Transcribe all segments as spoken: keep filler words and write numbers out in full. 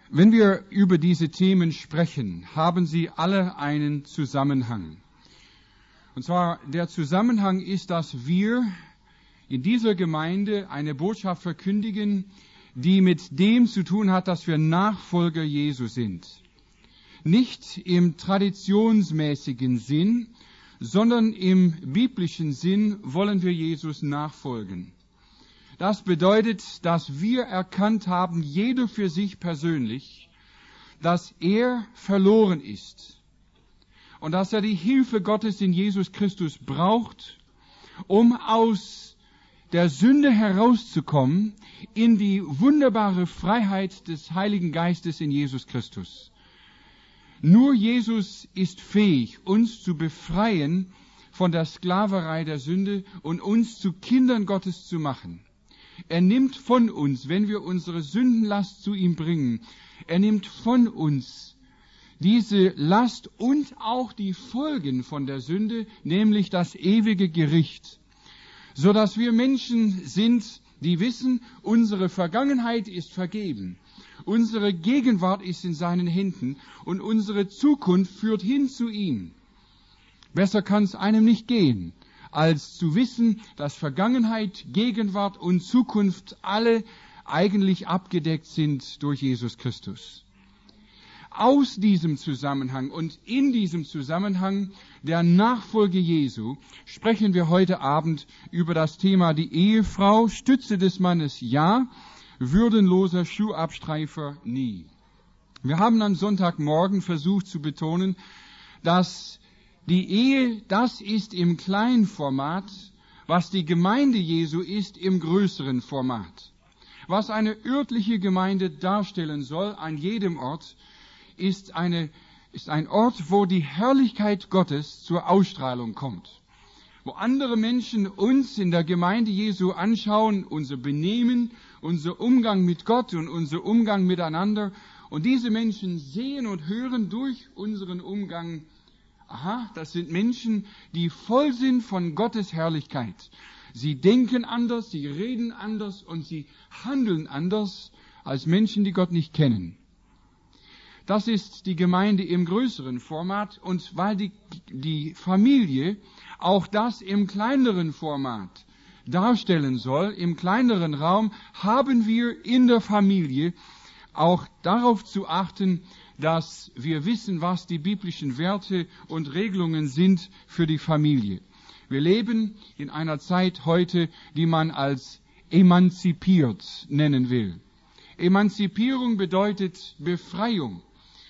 Wenn wir über diese Themen sprechen, haben sie alle einen Zusammenhang. Und zwar der Zusammenhang ist, dass wir in dieser Gemeinde eine Botschaft verkündigen, die mit dem zu tun hat, dass wir Nachfolger Jesu sind. Nicht im traditionsmäßigen Sinn, sondern im biblischen Sinn wollen wir Jesus nachfolgen. Das bedeutet, dass wir erkannt haben, jeder für sich persönlich, dass er verloren ist und dass er die Hilfe Gottes in Jesus Christus braucht, um aus der Sünde herauszukommen in die wunderbare Freiheit des Heiligen Geistes in Jesus Christus. Nur Jesus ist fähig, uns zu befreien von der Sklaverei der Sünde und uns zu Kindern Gottes zu machen. Er nimmt von uns, wenn wir unsere Sündenlast zu ihm bringen, er nimmt von uns diese Last und auch die Folgen von der Sünde, nämlich das ewige Gericht, so dass wir Menschen sind, die wissen, unsere Vergangenheit ist vergeben, unsere Gegenwart ist in seinen Händen und unsere Zukunft führt hin zu ihm. Besser kann es einem nicht gehen, als zu wissen, dass Vergangenheit, Gegenwart und Zukunft alle eigentlich abgedeckt sind durch Jesus Christus. Aus diesem Zusammenhang und in diesem Zusammenhang der Nachfolge Jesu sprechen wir heute Abend über das Thema die Ehefrau, Stütze des Mannes ja, würdenloser Schuhabstreifer nie. Wir haben am Sonntagmorgen versucht zu betonen, dass die Ehe, das ist im kleinen Format, was die Gemeinde Jesu ist im größeren Format. Was eine örtliche Gemeinde darstellen soll an jedem Ort, ist, eine, ist ein Ort, wo die Herrlichkeit Gottes zur Ausstrahlung kommt. Wo andere Menschen uns in der Gemeinde Jesu anschauen, unser Benehmen, unser Umgang mit Gott und unser Umgang miteinander. Und diese Menschen sehen und hören durch unseren Umgang, aha, das sind Menschen, die voll sind von Gottes Herrlichkeit. Sie denken anders, sie reden anders und sie handeln anders als Menschen, die Gott nicht kennen. Das ist die Gemeinde im größeren Format und weil die, die Familie auch das im kleineren Format darstellen soll, im kleineren Raum, haben wir in der Familie auch darauf zu achten, dass wir wissen, was die biblischen Werte und Regelungen sind für die Familie. Wir leben in einer Zeit heute, die man als emanzipiert nennen will. Emanzipierung bedeutet Befreiung.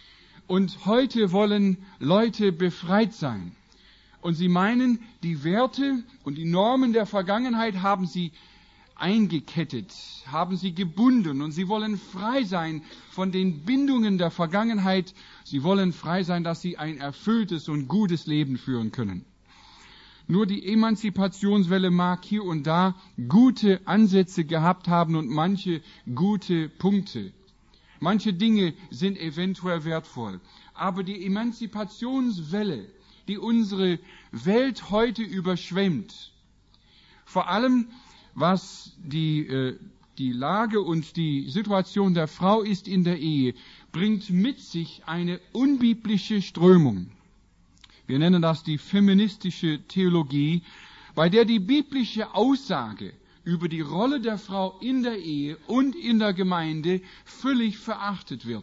Und heute wollen Leute befreit sein. Und sie meinen, die Werte und die Normen der Vergangenheit haben sie eingekettet, haben sie gebunden und sie wollen frei sein von den Bindungen der Vergangenheit. Sie wollen frei sein, dass sie ein erfülltes und gutes Leben führen können. Nur die Emanzipationswelle mag hier und da gute Ansätze gehabt haben und manche gute Punkte. Manche Dinge sind eventuell wertvoll. Aber die Emanzipationswelle, die unsere Welt heute überschwemmt, vor allem was die, äh, die Lage und die Situation der Frau ist in der Ehe, bringt mit sich eine unbiblische Strömung. Wir nennen das die feministische Theologie, bei der die biblische Aussage über die Rolle der Frau in der Ehe und in der Gemeinde völlig verachtet wird.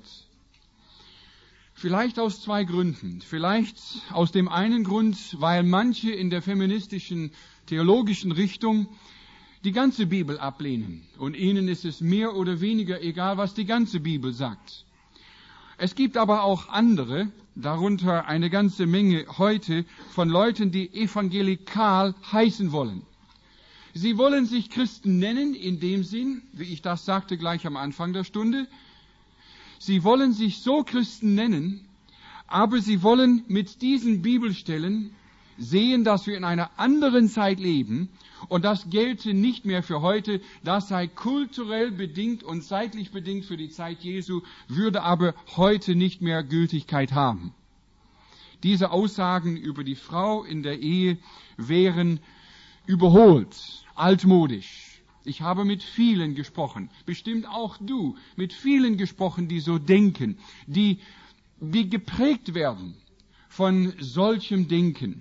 Vielleicht aus zwei Gründen. Vielleicht aus dem einen Grund, weil manche in der feministischen theologischen Richtung die ganze Bibel ablehnen. Und ihnen ist es mehr oder weniger egal, was die ganze Bibel sagt. Es gibt aber auch andere, darunter eine ganze Menge heute, von Leuten, die evangelikal heißen wollen. Sie wollen sich Christen nennen, in dem Sinn, wie ich das sagte gleich am Anfang der Stunde. Sie wollen sich so Christen nennen, aber sie wollen mit diesen Bibelstellen sehen, dass wir in einer anderen Zeit leben und das gelte nicht mehr für heute, das sei kulturell bedingt und zeitlich bedingt für die Zeit Jesu, würde aber heute nicht mehr Gültigkeit haben. Diese Aussagen über die Frau in der Ehe wären überholt, altmodisch. Ich habe mit vielen gesprochen, bestimmt auch du, mit vielen gesprochen, die so denken, die, die geprägt werden von solchem Denken.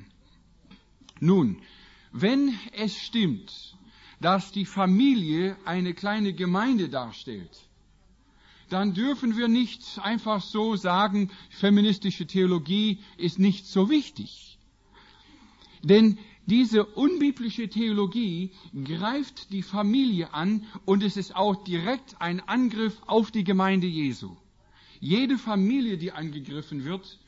Nun, wenn es stimmt, dass die Familie eine kleine Gemeinde darstellt, dann dürfen wir nicht einfach so sagen, feministische Theologie ist nicht so wichtig. Denn diese unbiblische Theologie greift die Familie an und es ist auch direkt ein Angriff auf die Gemeinde Jesu. Jede Familie, die angegriffen wird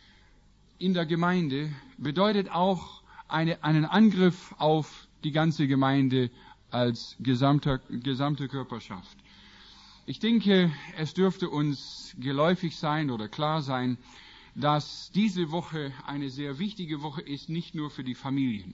in der Gemeinde, bedeutet auch eine, einen Angriff auf die ganze Gemeinde als gesamte, gesamte Körperschaft. Ich denke, es dürfte uns geläufig sein oder klar sein, dass diese Woche eine sehr wichtige Woche ist, nicht nur für die Familien,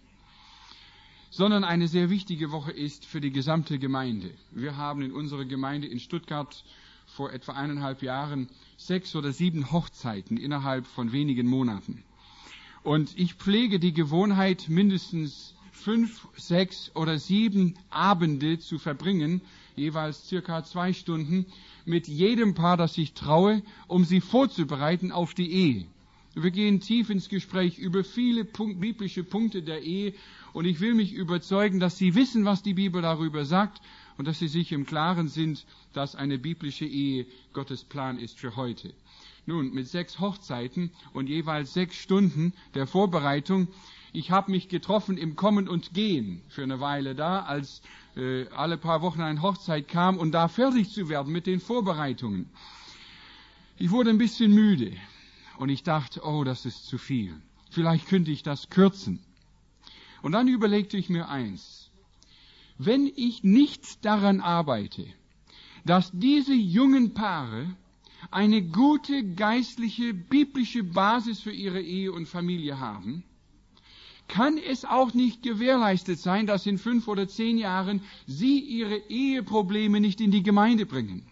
sondern eine sehr wichtige Woche ist für die gesamte Gemeinde. Wir haben in unserer Gemeinde in Stuttgart vor etwa eineinhalb Jahren sechs oder sieben Hochzeiten innerhalb von wenigen Monaten. Und ich pflege die Gewohnheit, mindestens fünf, sechs oder sieben Abende zu verbringen, jeweils circa zwei Stunden, mit jedem Paar, das ich traue, um sie vorzubereiten auf die Ehe. Wir gehen tief ins Gespräch über viele Punkt, biblische Punkte der Ehe und ich will mich überzeugen, dass sie wissen, was die Bibel darüber sagt und dass sie sich im Klaren sind, dass eine biblische Ehe Gottes Plan ist für heute. Nun, mit sechs Hochzeiten und jeweils sechs Stunden der Vorbereitung. Ich habe mich getroffen im Kommen und Gehen für eine Weile da, als äh, alle paar Wochen eine Hochzeit kam und da fertig zu werden mit den Vorbereitungen. Ich wurde ein bisschen müde und ich dachte, oh, das ist zu viel. Vielleicht könnte ich das kürzen. Und dann überlegte ich mir eins. Wenn ich nicht daran arbeite, dass diese jungen Paare eine gute geistliche, biblische Basis für ihre Ehe und Familie haben, kann es auch nicht gewährleistet sein, dass in fünf oder zehn Jahren sie ihre Eheprobleme nicht in die Gemeinde bringen.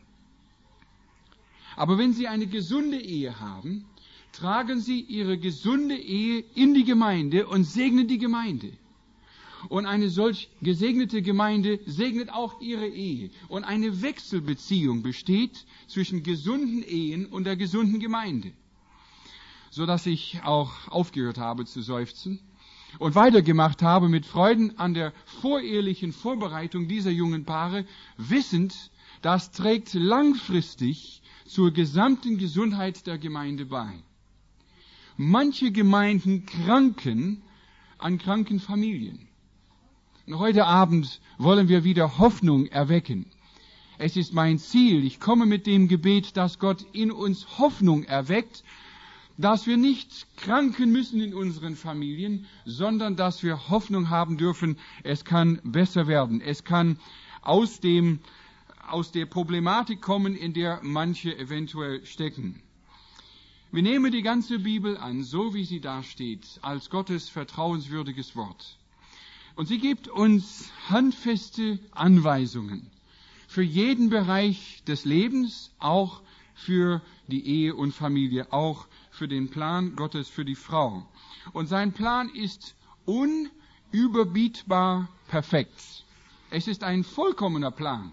Aber wenn sie eine gesunde Ehe haben, tragen sie ihre gesunde Ehe in die Gemeinde und segnen die Gemeinde. Und eine solch gesegnete Gemeinde segnet auch ihre Ehe. Und eine Wechselbeziehung besteht zwischen gesunden Ehen und der gesunden Gemeinde. Sodass ich auch aufgehört habe zu seufzen und weitergemacht habe mit Freuden an der vorehelichen Vorbereitung dieser jungen Paare, wissend, das trägt langfristig zur gesamten Gesundheit der Gemeinde bei. Manche Gemeinden kranken an kranken Familien. Und heute Abend wollen wir wieder Hoffnung erwecken. Es ist mein Ziel, ich komme mit dem Gebet, dass Gott in uns Hoffnung erweckt, dass wir nicht kranken müssen in unseren Familien, sondern dass wir Hoffnung haben dürfen, es kann besser werden. Es kann aus dem, aus der Problematik kommen, in der manche eventuell stecken. Wir nehmen die ganze Bibel an, so wie sie da steht, als Gottes vertrauenswürdiges Wort. Und sie gibt uns handfeste Anweisungen für jeden Bereich des Lebens, auch für die Ehe und Familie, auch für den Plan Gottes für die Frau. Und sein Plan ist unüberbietbar perfekt. Es ist ein vollkommener Plan.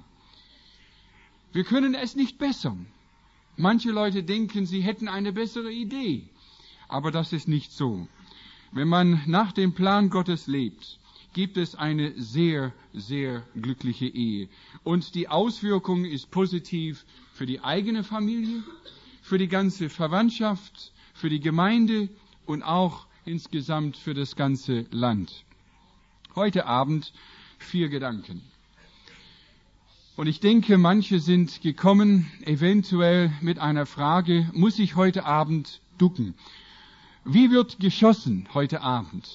Wir können es nicht bessern. Manche Leute denken, sie hätten eine bessere Idee. Aber das ist nicht so. Wenn man nach dem Plan Gottes lebt, gibt es eine sehr, sehr glückliche Ehe. Und die Auswirkung ist positiv für die eigene Familie, für die ganze Verwandtschaft, für die Gemeinde und auch insgesamt für das ganze Land. Heute Abend vier Gedanken. Und ich denke, manche sind gekommen, eventuell mit einer Frage, muss ich heute Abend ducken? Wie wird geschossen heute Abend?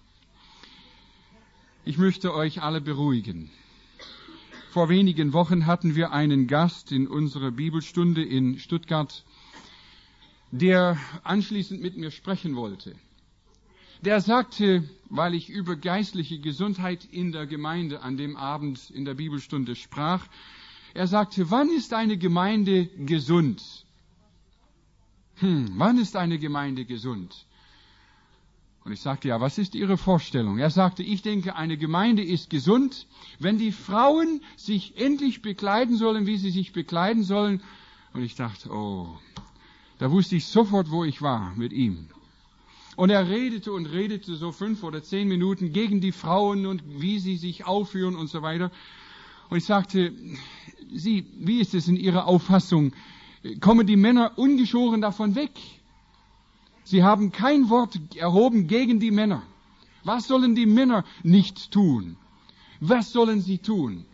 Ich möchte euch alle beruhigen. Vor wenigen Wochen hatten wir einen Gast in unserer Bibelstunde in Stuttgart, der anschließend mit mir sprechen wollte. Der sagte, weil ich über geistliche Gesundheit in der Gemeinde an dem Abend in der Bibelstunde sprach, er sagte, wann ist eine Gemeinde gesund? Hm, wann ist eine Gemeinde gesund? Und ich sagte, ja, was ist Ihre Vorstellung? Er sagte, ich denke, eine Gemeinde ist gesund, wenn die Frauen sich endlich bekleiden sollen, wie sie sich bekleiden sollen. Und ich dachte, oh, da wusste ich sofort, wo ich war mit ihm. Und er redete und redete so fünf oder zehn Minuten gegen die Frauen und wie sie sich aufführen und so weiter. Und ich sagte, Sie, wie ist es in Ihrer Auffassung? Kommen die Männer ungeschoren davon weg? Sie haben kein Wort erhoben gegen die Männer. Was sollen die Männer nicht tun? Was sollen sie tun?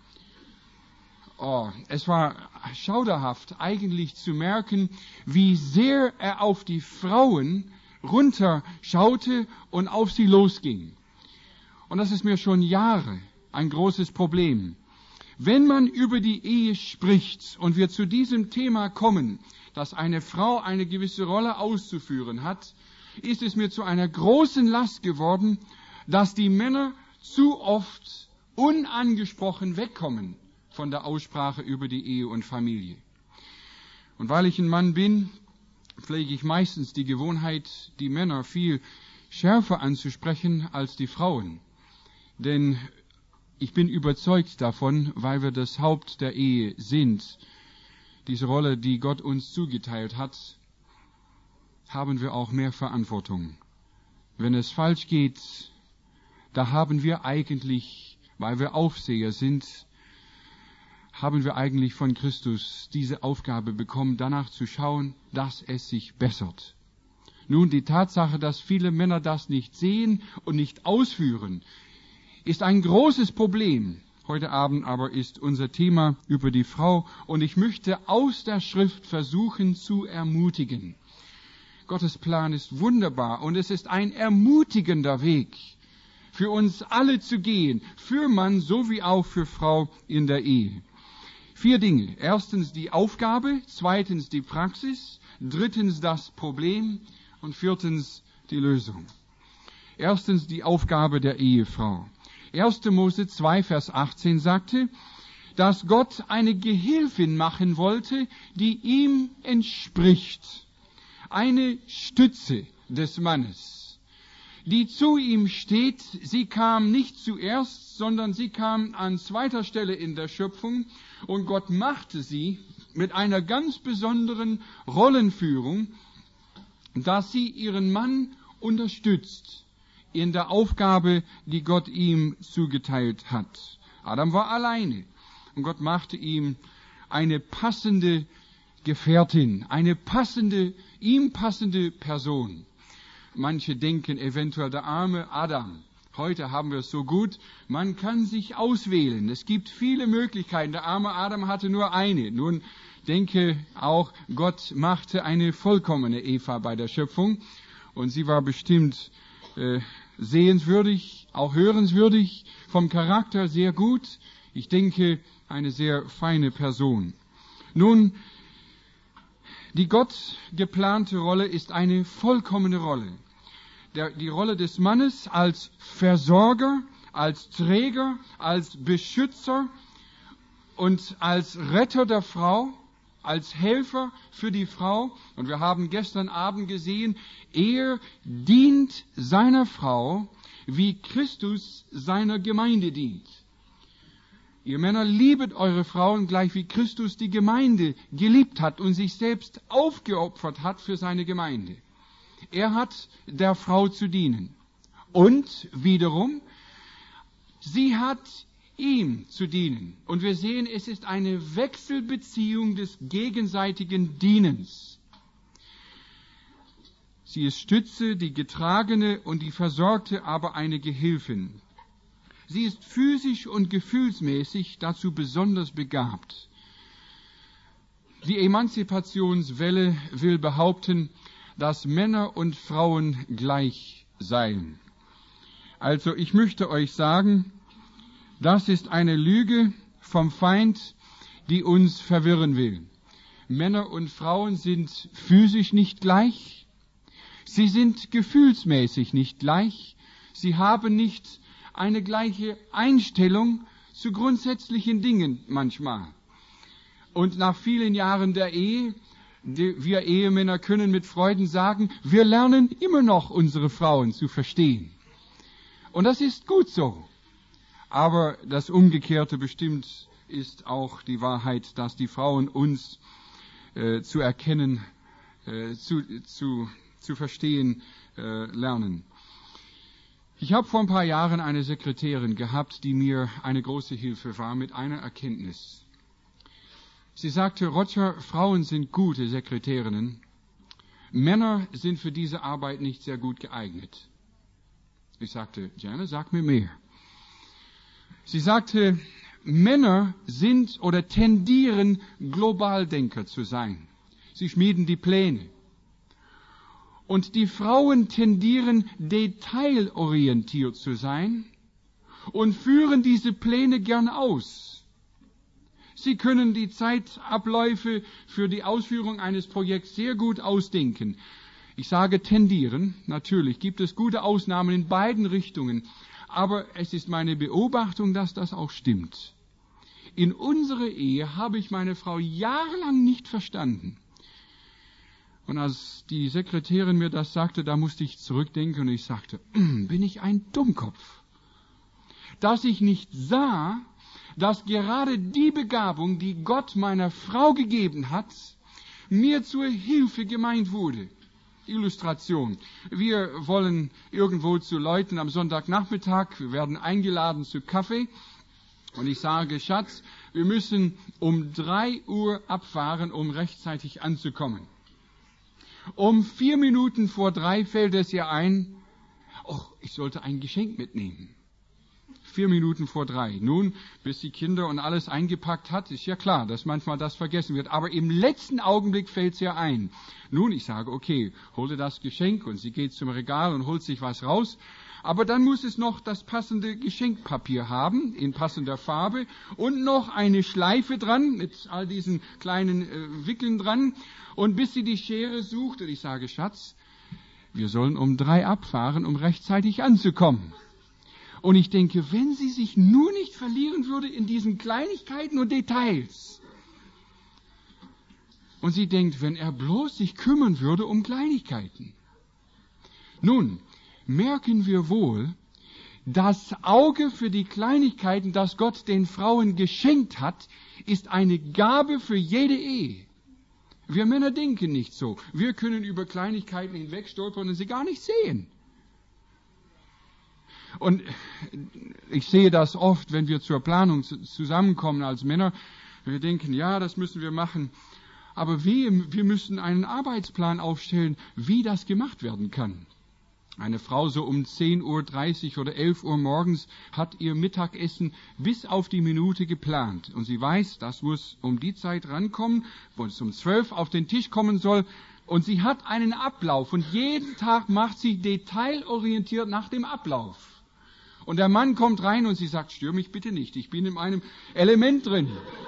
Oh, es war schauderhaft eigentlich zu merken, wie sehr er auf die Frauen runterschaute und auf sie losging. Und das ist mir schon Jahre ein großes Problem. Wenn man über die Ehe spricht und wir zu diesem Thema kommen, dass eine Frau eine gewisse Rolle auszuführen hat, ist es mir zu einer großen Last geworden, dass die Männer zu oft unangesprochen wegkommen von der Aussprache über die Ehe und Familie. Und weil ich ein Mann bin, pflege ich meistens die Gewohnheit, die Männer viel schärfer anzusprechen als die Frauen. Denn ich bin überzeugt davon, weil wir das Haupt der Ehe sind, diese Rolle, die Gott uns zugeteilt hat, haben wir auch mehr Verantwortung. Wenn es falsch geht, da haben wir eigentlich, weil wir Aufseher sind, haben wir eigentlich von Christus diese Aufgabe bekommen, danach zu schauen, dass es sich bessert. Nun, die Tatsache, dass viele Männer das nicht sehen und nicht ausführen, ist ein großes Problem. Heute Abend aber ist unser Thema über die Frau und ich möchte aus der Schrift versuchen zu ermutigen. Gottes Plan ist wunderbar und es ist ein ermutigender Weg für uns alle zu gehen, für Mann sowie auch für Frau in der Ehe. Vier Dinge. Erstens die Aufgabe, zweitens die Praxis, drittens das Problem und viertens die Lösung. Erstens die Aufgabe der Ehefrau. erster Mose zwei, Vers achtzehn sagte, dass Gott eine Gehilfin machen wollte, die ihm entspricht. Eine Stütze des Mannes, die zu ihm steht. Sie kam nicht zuerst, sondern sie kam an zweiter Stelle in der Schöpfung und Gott machte sie mit einer ganz besonderen Rollenführung, dass sie ihren Mann unterstützt in der Aufgabe, die Gott ihm zugeteilt hat. Adam war alleine und Gott machte ihm eine passende Gefährtin, eine passende, ihm passende Person. Manche denken eventuell, der arme Adam. Heute haben wir es so gut, man kann sich auswählen. Es gibt viele Möglichkeiten. Der arme Adam hatte nur eine. Nun denke auch, Gott machte eine vollkommene Eva bei der Schöpfung und sie war bestimmt äh, sehenswürdig, auch hörenswürdig, vom Charakter sehr gut. Ich denke, eine sehr feine Person. Nun, die Gott geplante Rolle ist eine vollkommene Rolle. Der, die Rolle des Mannes als Versorger, als Träger, als Beschützer und als Retter der Frau, als Helfer für die Frau. Und wir haben gestern Abend gesehen, er dient seiner Frau, wie Christus seiner Gemeinde dient. Ihr Männer, liebet eure Frauen gleich wie Christus die Gemeinde geliebt hat und sich selbst aufgeopfert hat für seine Gemeinde. Er hat der Frau zu dienen. Und wiederum, sie hat ihm zu dienen. Und wir sehen, es ist eine Wechselbeziehung des gegenseitigen Dienens. Sie ist Stütze, die Getragene und die Versorgte, aber eine Gehilfin. Sie ist physisch und gefühlsmäßig dazu besonders begabt. Die Emanzipationswelle will behaupten, dass Männer und Frauen gleich seien. Also ich möchte euch sagen, das ist eine Lüge vom Feind, die uns verwirren will. Männer und Frauen sind physisch nicht gleich. Sie sind gefühlsmäßig nicht gleich. Sie haben nicht eine gleiche Einstellung zu grundsätzlichen Dingen manchmal. Und nach vielen Jahren der Ehe Die, wir Ehemänner können mit Freuden sagen, wir lernen immer noch unsere Frauen zu verstehen. Und das ist gut so. Aber das Umgekehrte bestimmt ist auch die Wahrheit, dass die Frauen uns äh, zu erkennen, äh, zu, zu, zu verstehen äh, lernen. Ich habe vor ein paar Jahren eine Sekretärin gehabt, die mir eine große Hilfe war mit einer Erkenntnis. Sie sagte, Roger, Frauen sind gute Sekretärinnen, Männer sind für diese Arbeit nicht sehr gut geeignet. Ich sagte, Jana, sag mir mehr. Sie sagte, Männer sind oder tendieren, Globaldenker zu sein. Sie schmieden die Pläne. Und die Frauen tendieren, detailorientiert zu sein und führen diese Pläne gern aus. Sie können die Zeitabläufe für die Ausführung eines Projekts sehr gut ausdenken. Ich sage tendieren, natürlich gibt es gute Ausnahmen in beiden Richtungen, aber es ist meine Beobachtung, dass das auch stimmt. In unserer Ehe habe ich meine Frau jahrelang nicht verstanden. Und als die Sekretärin mir das sagte, da musste ich zurückdenken und ich sagte, bin ich ein Dummkopf, dass ich nicht sah, dass gerade die Begabung, die Gott meiner Frau gegeben hat, mir zur Hilfe gemeint wurde. Illustration. Wir wollen irgendwo zu Leuten am Sonntagnachmittag, wir werden eingeladen zu Kaffee und ich sage, Schatz, wir müssen um drei Uhr abfahren, um rechtzeitig anzukommen. Um vier Minuten vor drei fällt es ihr ein, oh, ich sollte ein Geschenk mitnehmen. Vier Minuten vor drei. Nun, bis die Kinder und alles eingepackt hat, ist ja klar, dass manchmal das vergessen wird. Aber im letzten Augenblick fällt es ihr ein. Nun, ich sage, okay, hol dir das Geschenk und sie geht zum Regal und holt sich was raus. Aber dann muss es noch das passende Geschenkpapier haben, in passender Farbe und noch eine Schleife dran, mit all diesen kleinen äh, Wickeln dran. Und bis sie die Schere sucht, und ich sage, Schatz, wir sollen um drei abfahren, um rechtzeitig anzukommen. Und ich denke, wenn sie sich nur nicht verlieren würde in diesen Kleinigkeiten und Details. Und sie denkt, wenn er bloß sich kümmern würde um Kleinigkeiten. Nun, merken wir wohl, das Auge für die Kleinigkeiten, das Gott den Frauen geschenkt hat, ist eine Gabe für jede Ehe. Wir Männer denken nicht so. Wir können über Kleinigkeiten hinwegstolpern und sie gar nicht sehen. Und ich sehe das oft, wenn wir zur Planung zusammenkommen als Männer. Wir denken, ja, das müssen wir machen. Aber wir, wir müssen einen Arbeitsplan aufstellen, wie das gemacht werden kann. Eine Frau so um zehn Uhr dreißig oder elf Uhr morgens hat ihr Mittagessen bis auf die Minute geplant. Und sie weiß, das muss um die Zeit rankommen, wo es um zwölf auf den Tisch kommen soll. Und sie hat einen Ablauf und jeden Tag macht sie detailorientiert nach dem Ablauf. Und der Mann kommt rein und sie sagt, stör mich bitte nicht, ich bin in einem Element drin.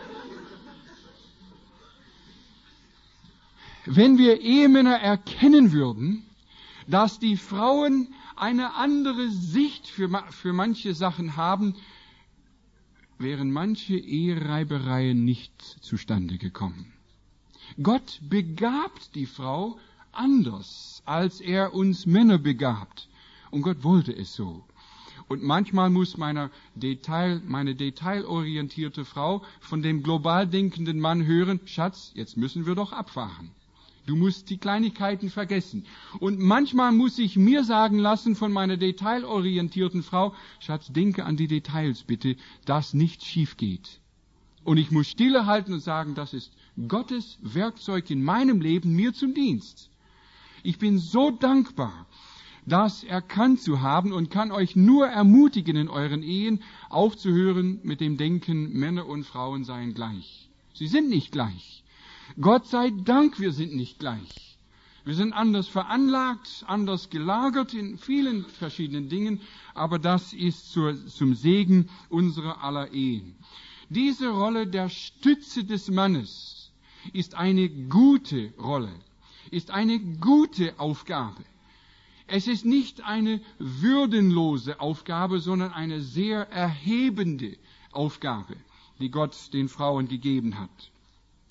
Wenn wir Ehemänner erkennen würden, dass die Frauen eine andere Sicht für, für manche Sachen haben, wären manche Ehereibereien nicht zustande gekommen. Gott begabt die Frau anders, als er uns Männer begabt. Und Gott wollte es so. Und manchmal muss meine, Detail, meine detailorientierte Frau von dem global denkenden Mann hören, Schatz, jetzt müssen wir doch abfahren. Du musst die Kleinigkeiten vergessen. Und manchmal muss ich mir sagen lassen von meiner detailorientierten Frau, Schatz, denke an die Details bitte, dass nichts schief geht. Und ich muss stille halten und sagen, das ist Gottes Werkzeug in meinem Leben mir zum Dienst. Ich bin so dankbar, das erkannt zu haben und kann euch nur ermutigen, in euren Ehen aufzuhören mit dem Denken, Männer und Frauen seien gleich. Sie sind nicht gleich. Gott sei Dank, wir sind nicht gleich. Wir sind anders veranlagt, anders gelagert in vielen verschiedenen Dingen, aber das ist zur, zum Segen unserer aller Ehen. Diese Rolle der Stütze des Mannes ist eine gute Rolle, ist eine gute Aufgabe. Es ist nicht eine würdenlose Aufgabe, sondern eine sehr erhebende Aufgabe, die Gott den Frauen gegeben hat.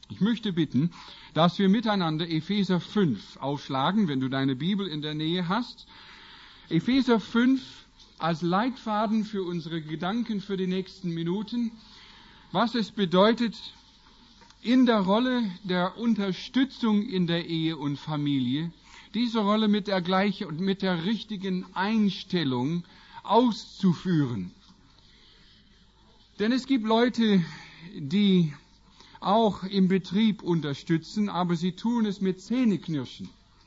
Ich möchte bitten, dass wir miteinander Epheser fünf aufschlagen, wenn du deine Bibel in der Nähe hast. Epheser fünf als Leitfaden für unsere Gedanken für die nächsten Minuten, was es bedeutet, in der Rolle der Unterstützung in der Ehe und Familie, diese Rolle mit der gleichen und mit der richtigen Einstellung auszuführen. Denn es gibt Leute, die auch im Betrieb unterstützen, aber sie tun es mit Zähneknirschen.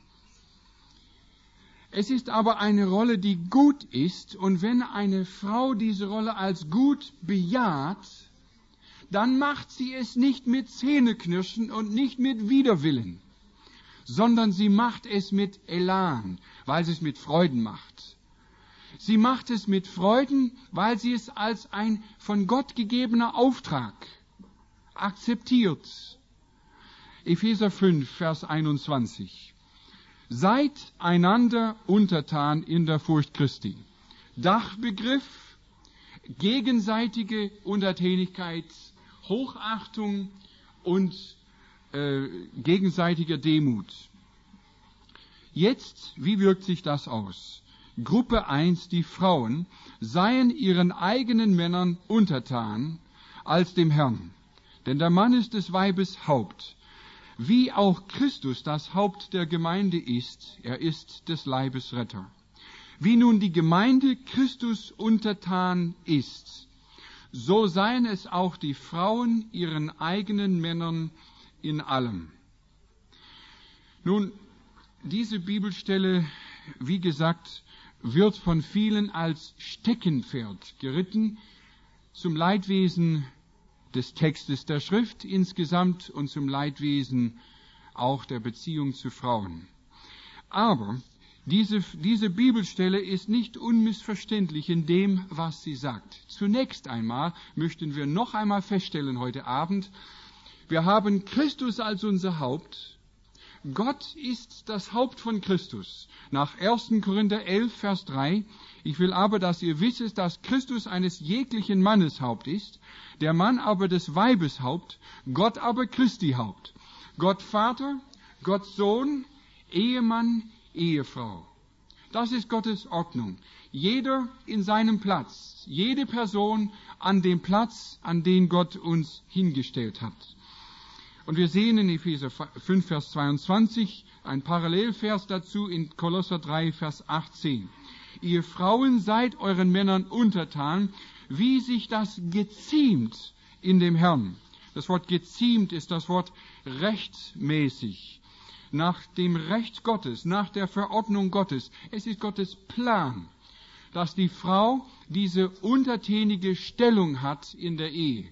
Es ist aber eine Rolle, die gut ist, und wenn eine Frau diese Rolle als gut bejaht, dann macht sie es nicht mit Zähneknirschen und nicht mit Widerwillen, sondern sie macht es mit Elan, weil sie es mit Freuden macht. Sie macht es mit Freuden, weil sie es als ein von Gott gegebener Auftrag akzeptiert. Epheser fünf, Vers einundzwanzig. Seid einander untertan in der Furcht Christi. Dachbegriff, gegenseitige Untertänigkeit, Hochachtung und äh, gegenseitiger Demut. Jetzt, wie wirkt sich das aus? Gruppe eins, die Frauen, seien ihren eigenen Männern untertan als dem Herrn. Denn der Mann ist des Weibes Haupt, wie auch Christus das Haupt der Gemeinde ist, er ist des Leibes Retter. Wie nun die Gemeinde Christus untertan ist, so seien es auch die Frauen ihren eigenen Männern in allem. Nun, diese Bibelstelle, wie gesagt, wird von vielen als Steckenpferd geritten, zum Leidwesen des Textes der Schrift insgesamt und zum Leidwesen auch der Beziehung zu Frauen. Aber diese, diese Bibelstelle ist nicht unmissverständlich in dem, was sie sagt. Zunächst einmal möchten wir noch einmal feststellen heute Abend, wir haben Christus als unser Haupt. Gott ist das Haupt von Christus. Nach erster Korinther elf, Vers drei. Ich will aber, dass ihr wisset, dass Christus eines jeglichen Mannes Haupt ist, der Mann aber des Weibes Haupt, Gott aber Christi Haupt. Gott Vater, Gott Sohn, Ehemann, Ehefrau. Das ist Gottes Ordnung. Jeder in seinem Platz, jede Person an dem Platz, an den Gott uns hingestellt hat. Und wir sehen in Epheser fünf, Vers zweiundzwanzig, ein Parallelvers dazu in Kolosser drei, Vers achtzehn. Ihr Frauen seid euren Männern untertan, wie sich das geziemt in dem Herrn. Das Wort geziemt ist das Wort rechtmäßig, nach dem Recht Gottes, nach der Verordnung Gottes. Es ist Gottes Plan, dass die Frau diese untertänige Stellung hat in der Ehe.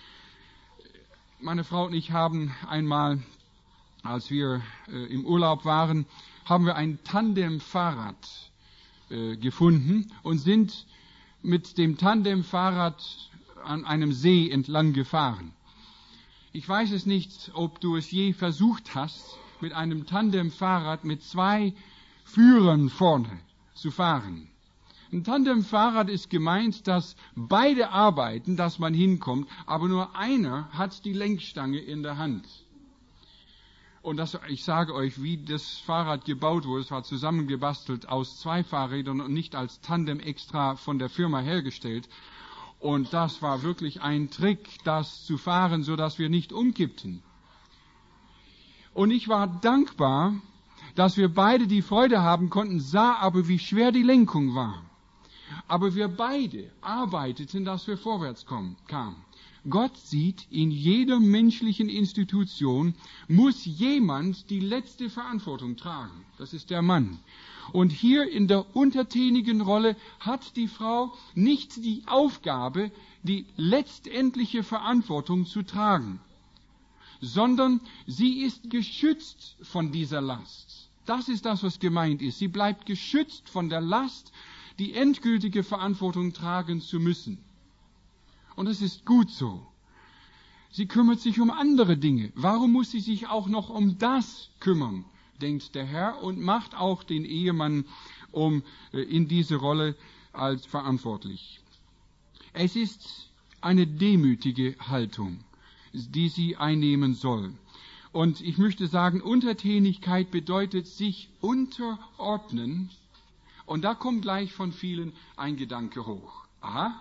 Meine Frau und ich haben einmal, als wir äh, im Urlaub waren, haben wir ein Tandemfahrrad äh, gefunden und sind mit dem Tandemfahrrad an einem See entlang gefahren. Ich weiß es nicht, ob du es je versucht hast, mit einem Tandemfahrrad mit zwei Führern vorne zu fahren. Ein Tandemfahrrad ist gemeint, dass beide arbeiten, dass man hinkommt, aber nur einer hat die Lenkstange in der Hand. Und das, ich sage euch, wie das Fahrrad gebaut wurde, es war zusammengebastelt aus zwei Fahrrädern und nicht als Tandem extra von der Firma hergestellt. Und das war wirklich ein Trick, das zu fahren, so dass wir nicht umkippten. Und ich war dankbar, dass wir beide die Freude haben konnten, sah aber, wie schwer die Lenkung war. Aber wir beide arbeiteten, dass wir vorwärts kommen, kamen. Gott sieht, in jeder menschlichen Institution muss jemand die letzte Verantwortung tragen. Das ist der Mann. Und hier in der untertänigen Rolle hat die Frau nicht die Aufgabe, die letztendliche Verantwortung zu tragen, sondern sie ist geschützt von dieser Last. Das ist das, was gemeint ist. Sie bleibt geschützt von der Last, die endgültige Verantwortung tragen zu müssen. Und das ist gut so. Sie kümmert sich um andere Dinge. Warum muss sie sich auch noch um das kümmern, denkt der Herr, und macht auch den Ehemann um in diese Rolle als verantwortlich. Es ist eine demütige Haltung. die sie einnehmen soll. Und ich möchte sagen, Untertänigkeit bedeutet sich unterordnen. Und da kommt gleich von vielen ein Gedanke hoch. Aha.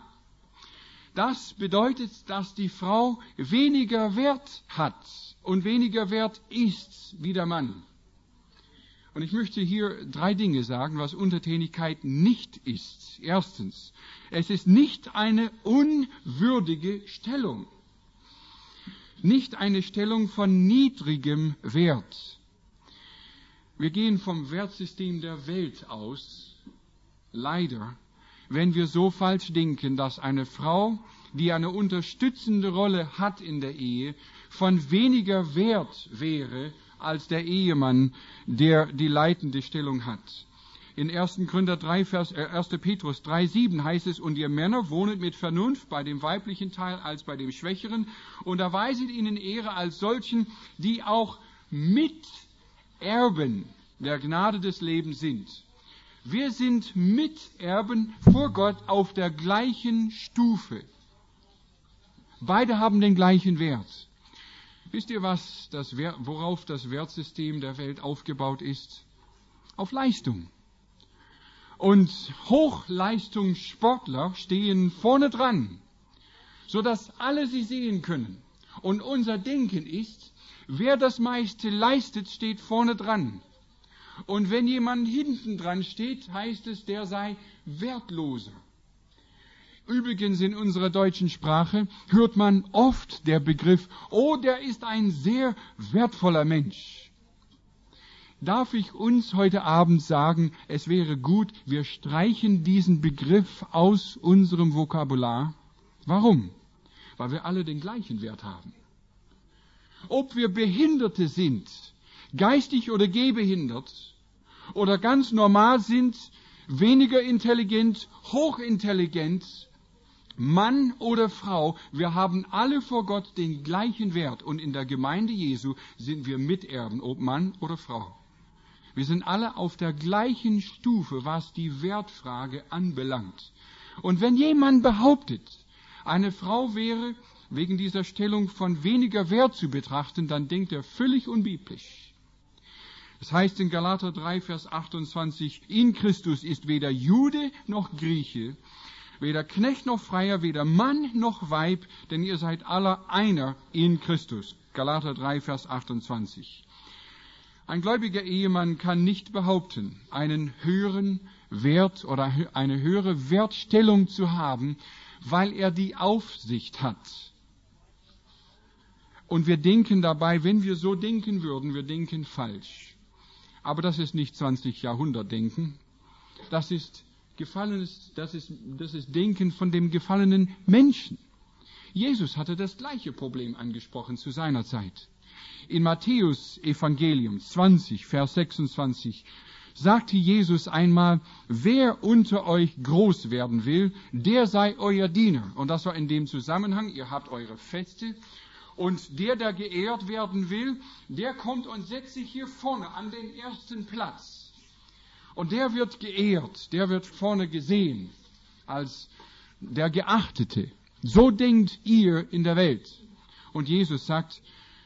Das bedeutet, dass die Frau weniger Wert hat und weniger Wert ist wie der Mann. Und ich möchte hier drei Dinge sagen, was Untertänigkeit nicht ist. Erstens, es ist nicht eine unwürdige Stellung. Nicht eine Stellung von niedrigem Wert. Wir gehen vom Wertsystem der Welt aus, leider, wenn wir so falsch denken, dass eine Frau, die eine unterstützende Rolle hat in der Ehe, von weniger Wert wäre als der Ehemann, der die leitende Stellung hat. In erster Korinther drei, Vers, äh, erster Petrus drei, sieben heißt es, und ihr Männer wohnet mit Vernunft bei dem weiblichen Teil als bei dem Schwächeren und erweiset ihnen Ehre als solchen, die auch Miterben der Gnade des Lebens sind. Wir sind Miterben vor Gott auf der gleichen Stufe. Beide haben den gleichen Wert. Wisst ihr, was das, worauf das Wertsystem der Welt aufgebaut ist? Auf Leistung. Und Hochleistungssportler stehen vorne dran, sodass alle sie sehen können. Und unser Denken ist, wer das meiste leistet, steht vorne dran. Und wenn jemand hinten dran steht, heißt es, der sei wertloser. Übrigens in unserer deutschen Sprache hört man oft der Begriff, oh, der ist ein sehr wertvoller Mensch. Darf ich uns heute Abend sagen, es wäre gut, wir streichen diesen Begriff aus unserem Vokabular. Warum? Weil wir alle den gleichen Wert haben. Ob wir Behinderte sind, geistig oder gehbehindert, oder ganz normal sind, weniger intelligent, hochintelligent, Mann oder Frau, wir haben alle vor Gott den gleichen Wert. Und in der Gemeinde Jesu sind wir Miterben, ob Mann oder Frau. Wir sind alle auf der gleichen Stufe, was die Wertfrage anbelangt. Und wenn jemand behauptet, eine Frau wäre wegen dieser Stellung von weniger Wert zu betrachten, dann denkt er völlig unbiblisch. Das heißt in Galater drei, Vers achtundzwanzig, in Christus ist weder Jude noch Grieche, weder Knecht noch Freier, weder Mann noch Weib, denn ihr seid alle einer in Christus. Galater drei, Vers achtundzwanzig. Ein gläubiger Ehemann kann nicht behaupten, einen höheren Wert oder eine höhere Wertstellung zu haben, weil er die Aufsicht hat. Und wir denken dabei, wenn wir so denken würden, wir denken falsch. Aber das ist nicht zwanzig Jahrhundert Denken. Das ist gefallenes, das ist, das ist Denken von dem gefallenen Menschen. Jesus hatte das gleiche Problem angesprochen zu seiner Zeit. In Matthäus Evangelium zwanzig, Vers sechsundzwanzig sagte Jesus einmal, wer unter euch groß werden will, der sei euer Diener. Und das war in dem Zusammenhang, ihr habt eure Feste. Und der, der geehrt werden will, der kommt und setzt sich hier vorne an den ersten Platz. Und der wird geehrt, der wird vorne gesehen als der Geachtete. So denkt ihr in der Welt. Und Jesus sagt,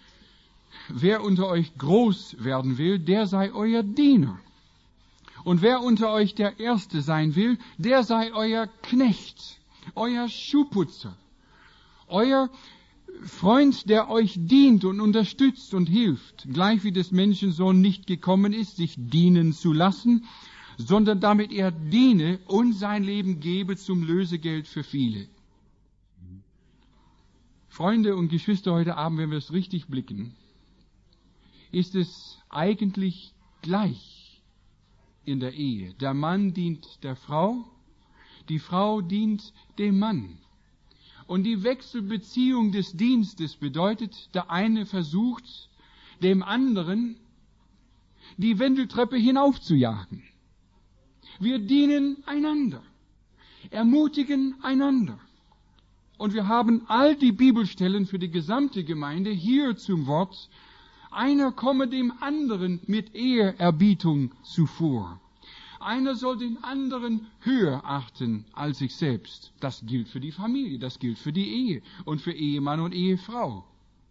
wer unter euch groß werden will, der sei euer Diener. Und wer unter euch der Erste sein will, der sei euer Knecht, euer Schuhputzer, euer Freund, der euch dient und unterstützt und hilft, gleich wie des Menschensohn nicht gekommen ist, sich dienen zu lassen, sondern damit er diene und sein Leben gebe zum Lösegeld für viele. Freunde und Geschwister, heute Abend, wenn wir es richtig blicken, ist es eigentlich gleich in der Ehe. Der Mann dient der Frau, die Frau dient dem Mann. Und die Wechselbeziehung des Dienstes bedeutet, der eine versucht, dem anderen die Wendeltreppe hinaufzujagen. Wir dienen einander, ermutigen einander. Und wir haben all die Bibelstellen für die gesamte Gemeinde hier zum Wort, einer komme dem anderen mit Ehrerbietung zuvor. Einer soll den anderen höher achten als sich selbst. Das gilt für die Familie, das gilt für die Ehe und für Ehemann und Ehefrau.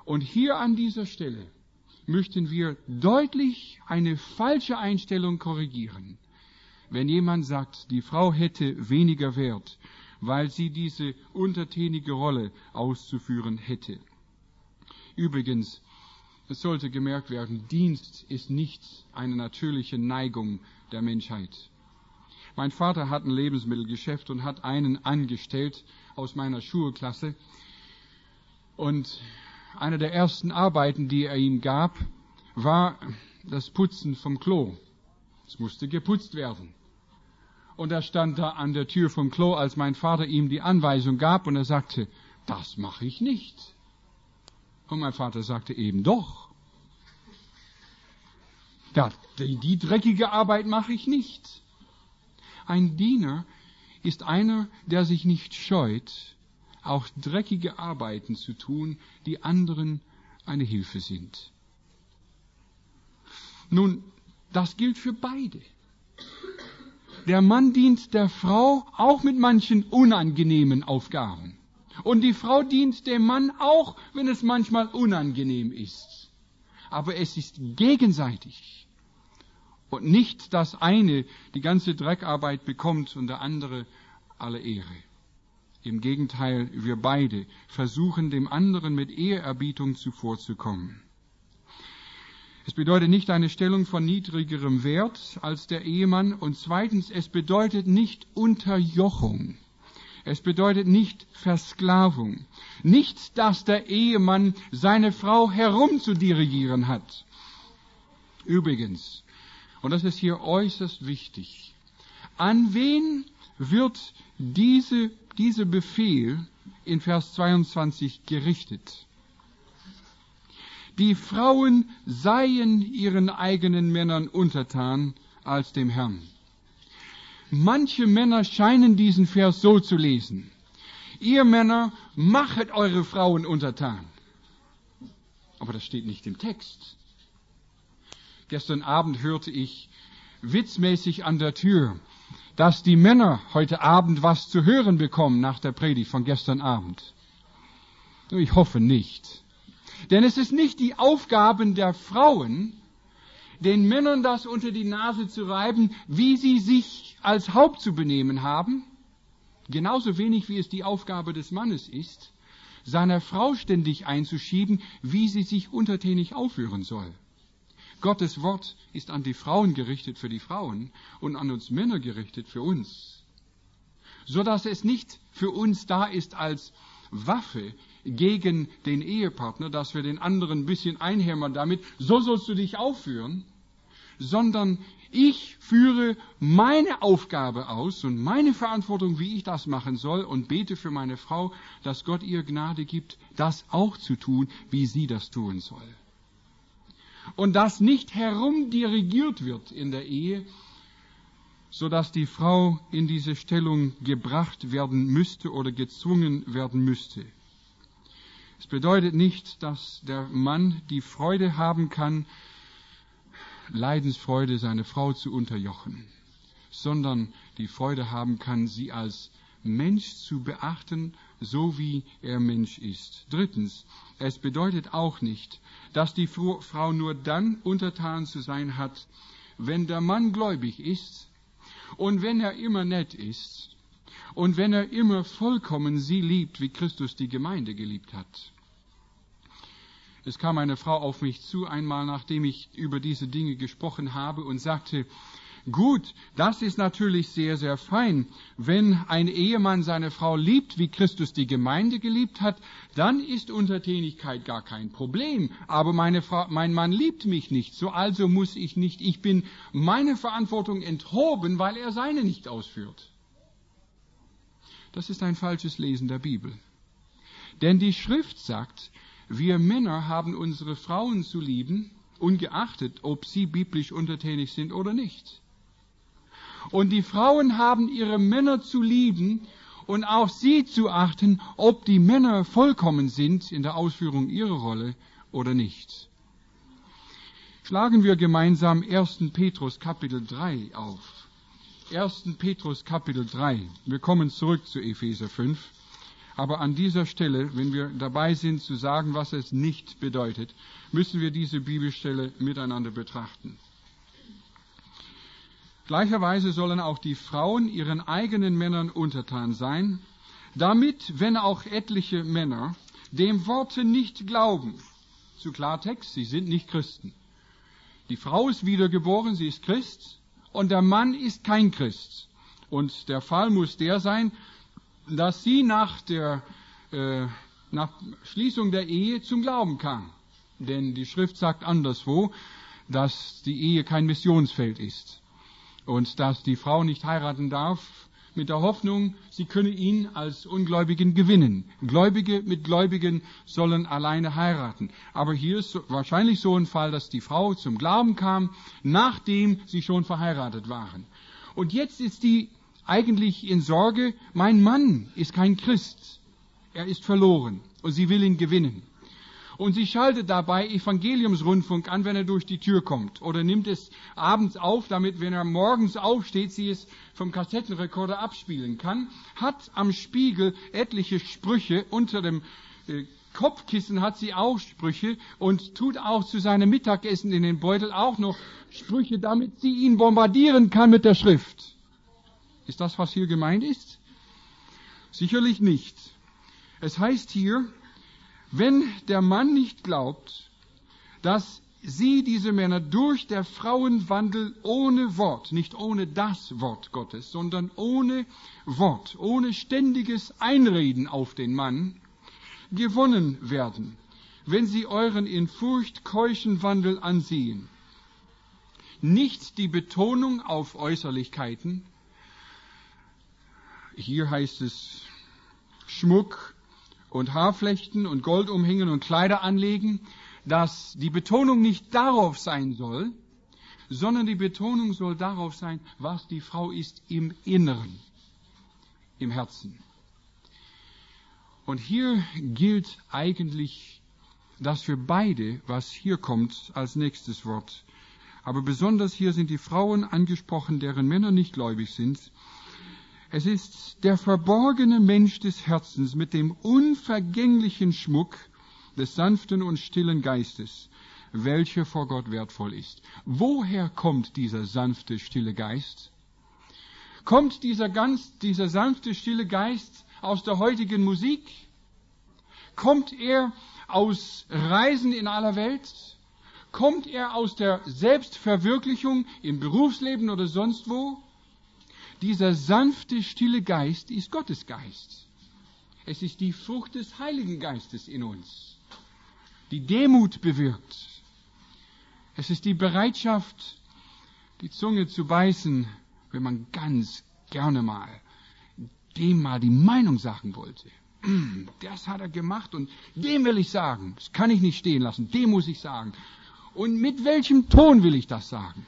Und hier an dieser Stelle möchten wir deutlich eine falsche Einstellung korrigieren. Wenn jemand sagt, die Frau hätte weniger Wert, weil sie diese untertänige Rolle auszuführen hätte. Übrigens, es sollte gemerkt werden, Dienst ist nicht eine natürliche Neigung der Menschheit. Mein Vater hat ein Lebensmittelgeschäft und hat einen angestellt aus meiner Schulklasse. Und eine der ersten Arbeiten, die er ihm gab, war das Putzen vom Klo. Es musste geputzt werden. Und er stand da an der Tür vom Klo, als mein Vater ihm die Anweisung gab, und er sagte, das mache ich nicht. Und mein Vater sagte eben doch. Ja, die, die dreckige Arbeit mache ich nicht. Ein Diener ist einer, der sich nicht scheut, auch dreckige Arbeiten zu tun, die anderen eine Hilfe sind. Nun, das gilt für beide. Der Mann dient der Frau auch mit manchen unangenehmen Aufgaben. Und die Frau dient dem Mann auch, wenn es manchmal unangenehm ist. Aber es ist gegenseitig. Und nicht, dass eine die ganze Dreckarbeit bekommt und der andere alle Ehre. Im Gegenteil, wir beide versuchen, dem anderen mit Ehrerbietung zuvorzukommen. Es bedeutet nicht eine Stellung von niedrigerem Wert als der Ehemann. Und zweitens, es bedeutet nicht Unterjochung. Es bedeutet nicht Versklavung. Nicht, dass der Ehemann seine Frau herumzudirigieren hat. Übrigens, und das ist hier äußerst wichtig, an wen wird diese, dieser Befehl in Vers zweiundzwanzig gerichtet? Die Frauen seien ihren eigenen Männern untertan als dem Herrn. Manche Männer scheinen diesen Vers so zu lesen. Ihr Männer, machet eure Frauen untertan. Aber das steht nicht im Text. Gestern Abend hörte ich witzmäßig an der Tür, dass die Männer heute Abend was zu hören bekommen nach der Predigt von gestern Abend. Ich hoffe nicht. Denn es ist nicht die Aufgabe der Frauen, den Männern das unter die Nase zu reiben, wie sie sich als Haupt zu benehmen haben, genauso wenig wie es die Aufgabe des Mannes ist, seiner Frau ständig einzuschieben, wie sie sich untertänig aufführen soll. Gottes Wort ist an die Frauen gerichtet für die Frauen und an uns Männer gerichtet für uns, so dass es nicht für uns da ist als Waffe gegen den Ehepartner, dass wir den anderen ein bisschen einhämmern damit, so sollst du dich aufführen, sondern ich führe meine Aufgabe aus und meine Verantwortung, wie ich das machen soll, und bete für meine Frau, dass Gott ihr Gnade gibt, das auch zu tun, wie sie das tun soll. Und dass nicht herumdirigiert wird in der Ehe, so dass die Frau in diese Stellung gebracht werden müsste oder gezwungen werden müsste. Es bedeutet nicht, dass der Mann die Freude haben kann, Leidensfreude seine Frau zu unterjochen, sondern die Freude haben kann, sie als Mensch zu beachten, so wie er Mensch ist. Drittens, es bedeutet auch nicht, dass die Frau nur dann untertan zu sein hat, wenn der Mann gläubig ist und wenn er immer nett ist und wenn er immer vollkommen sie liebt, wie Christus die Gemeinde geliebt hat. Es kam eine Frau auf mich zu, einmal nachdem ich über diese Dinge gesprochen habe, und sagte, gut, das ist natürlich sehr, sehr fein. Wenn ein Ehemann seine Frau liebt, wie Christus die Gemeinde geliebt hat, dann ist Untertänigkeit gar kein Problem. Aber meine Frau, mein Mann liebt mich nicht, so also muss ich nicht, ich bin meine Verantwortung enthoben, weil er seine nicht ausführt. Das ist ein falsches Lesen der Bibel. Denn die Schrift sagt, wir Männer haben unsere Frauen zu lieben, ungeachtet, ob sie biblisch untertänig sind oder nicht. Und die Frauen haben ihre Männer zu lieben und auch sie zu achten, ob die Männer vollkommen sind in der Ausführung ihrer Rolle oder nicht. Schlagen wir gemeinsam ersten Petrus Kapitel drei auf. ersten Petrus Kapitel drei. Wir kommen zurück zu Epheser fünf. Aber an dieser Stelle, wenn wir dabei sind zu sagen, was es nicht bedeutet, müssen wir diese Bibelstelle miteinander betrachten. Gleicherweise sollen auch die Frauen ihren eigenen Männern untertan sein, damit, wenn auch etliche Männer dem Worte nicht glauben, zu Klartext, sie sind nicht Christen. Die Frau ist wiedergeboren, sie ist Christ, und der Mann ist kein Christ. Und der Fall muss der sein, dass sie nach der äh, nach Schließung der Ehe zum Glauben kam. Denn die Schrift sagt anderswo, dass die Ehe kein Missionsfeld ist und dass die Frau nicht heiraten darf mit der Hoffnung, sie könne ihn als Ungläubigen gewinnen. Gläubige mit Gläubigen sollen alleine heiraten. Aber hier ist wahrscheinlich so ein Fall, dass die Frau zum Glauben kam, nachdem sie schon verheiratet waren. Und jetzt ist die eigentlich in Sorge, mein Mann ist kein Christ. Er ist verloren und sie will ihn gewinnen. Und sie schaltet dabei Evangeliumsrundfunk an, wenn er durch die Tür kommt. Oder nimmt es abends auf, damit, wenn er morgens aufsteht, sie es vom Kassettenrekorder abspielen kann. Hat am Spiegel etliche Sprüche. Unter dem äh, Kopfkissen hat sie auch Sprüche und tut auch zu seinem Mittagessen in den Beutel auch noch Sprüche, damit sie ihn bombardieren kann mit der Schrift. Ist das, was hier gemeint ist? Sicherlich nicht. Es heißt hier, wenn der Mann nicht glaubt, dass sie, diese Männer, durch der Frauenwandel ohne Wort, nicht ohne das Wort Gottes, sondern ohne Wort, ohne ständiges Einreden auf den Mann, gewonnen werden, wenn sie euren in Furcht keuschen Wandel ansehen. Nicht die Betonung auf Äußerlichkeiten, hier heißt es Schmuck und Haarflechten und Gold umhängen und Kleider anlegen, dass die Betonung nicht darauf sein soll, sondern die Betonung soll darauf sein, was die Frau ist im Inneren, im Herzen. Und hier gilt eigentlich das für beide, was hier kommt als nächstes Wort. Aber besonders hier sind die Frauen angesprochen, deren Männer nicht gläubig sind. Es ist der verborgene Mensch des Herzens mit dem unvergänglichen Schmuck des sanften und stillen Geistes, welcher vor Gott wertvoll ist. Woher kommt dieser sanfte, stille Geist? Kommt dieser ganz, dieser sanfte, stille Geist aus der heutigen Musik? Kommt er aus Reisen in aller Welt? Kommt er aus der Selbstverwirklichung im Berufsleben oder sonst wo? Dieser sanfte, stille Geist ist Gottes Geist. Es ist die Frucht des Heiligen Geistes in uns, die Demut bewirkt. Es ist die Bereitschaft, die Zunge zu beißen, wenn man ganz gerne mal dem mal die Meinung sagen wollte. Das hat er gemacht und dem will ich sagen. Das kann ich nicht stehen lassen, dem muss ich sagen. Und mit welchem Ton will ich das sagen?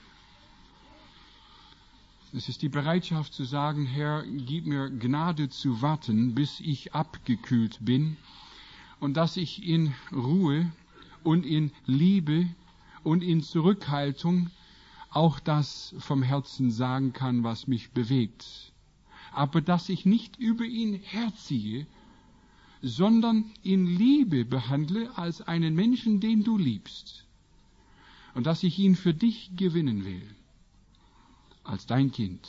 Es ist die Bereitschaft zu sagen, Herr, gib mir Gnade zu warten, bis ich abgekühlt bin und dass ich in Ruhe und in Liebe und in Zurückhaltung auch das vom Herzen sagen kann, was mich bewegt. Aber dass ich nicht über ihn herziehe, sondern in Liebe behandle als einen Menschen, den du liebst. Und dass ich ihn für dich gewinnen will. Als dein Kind.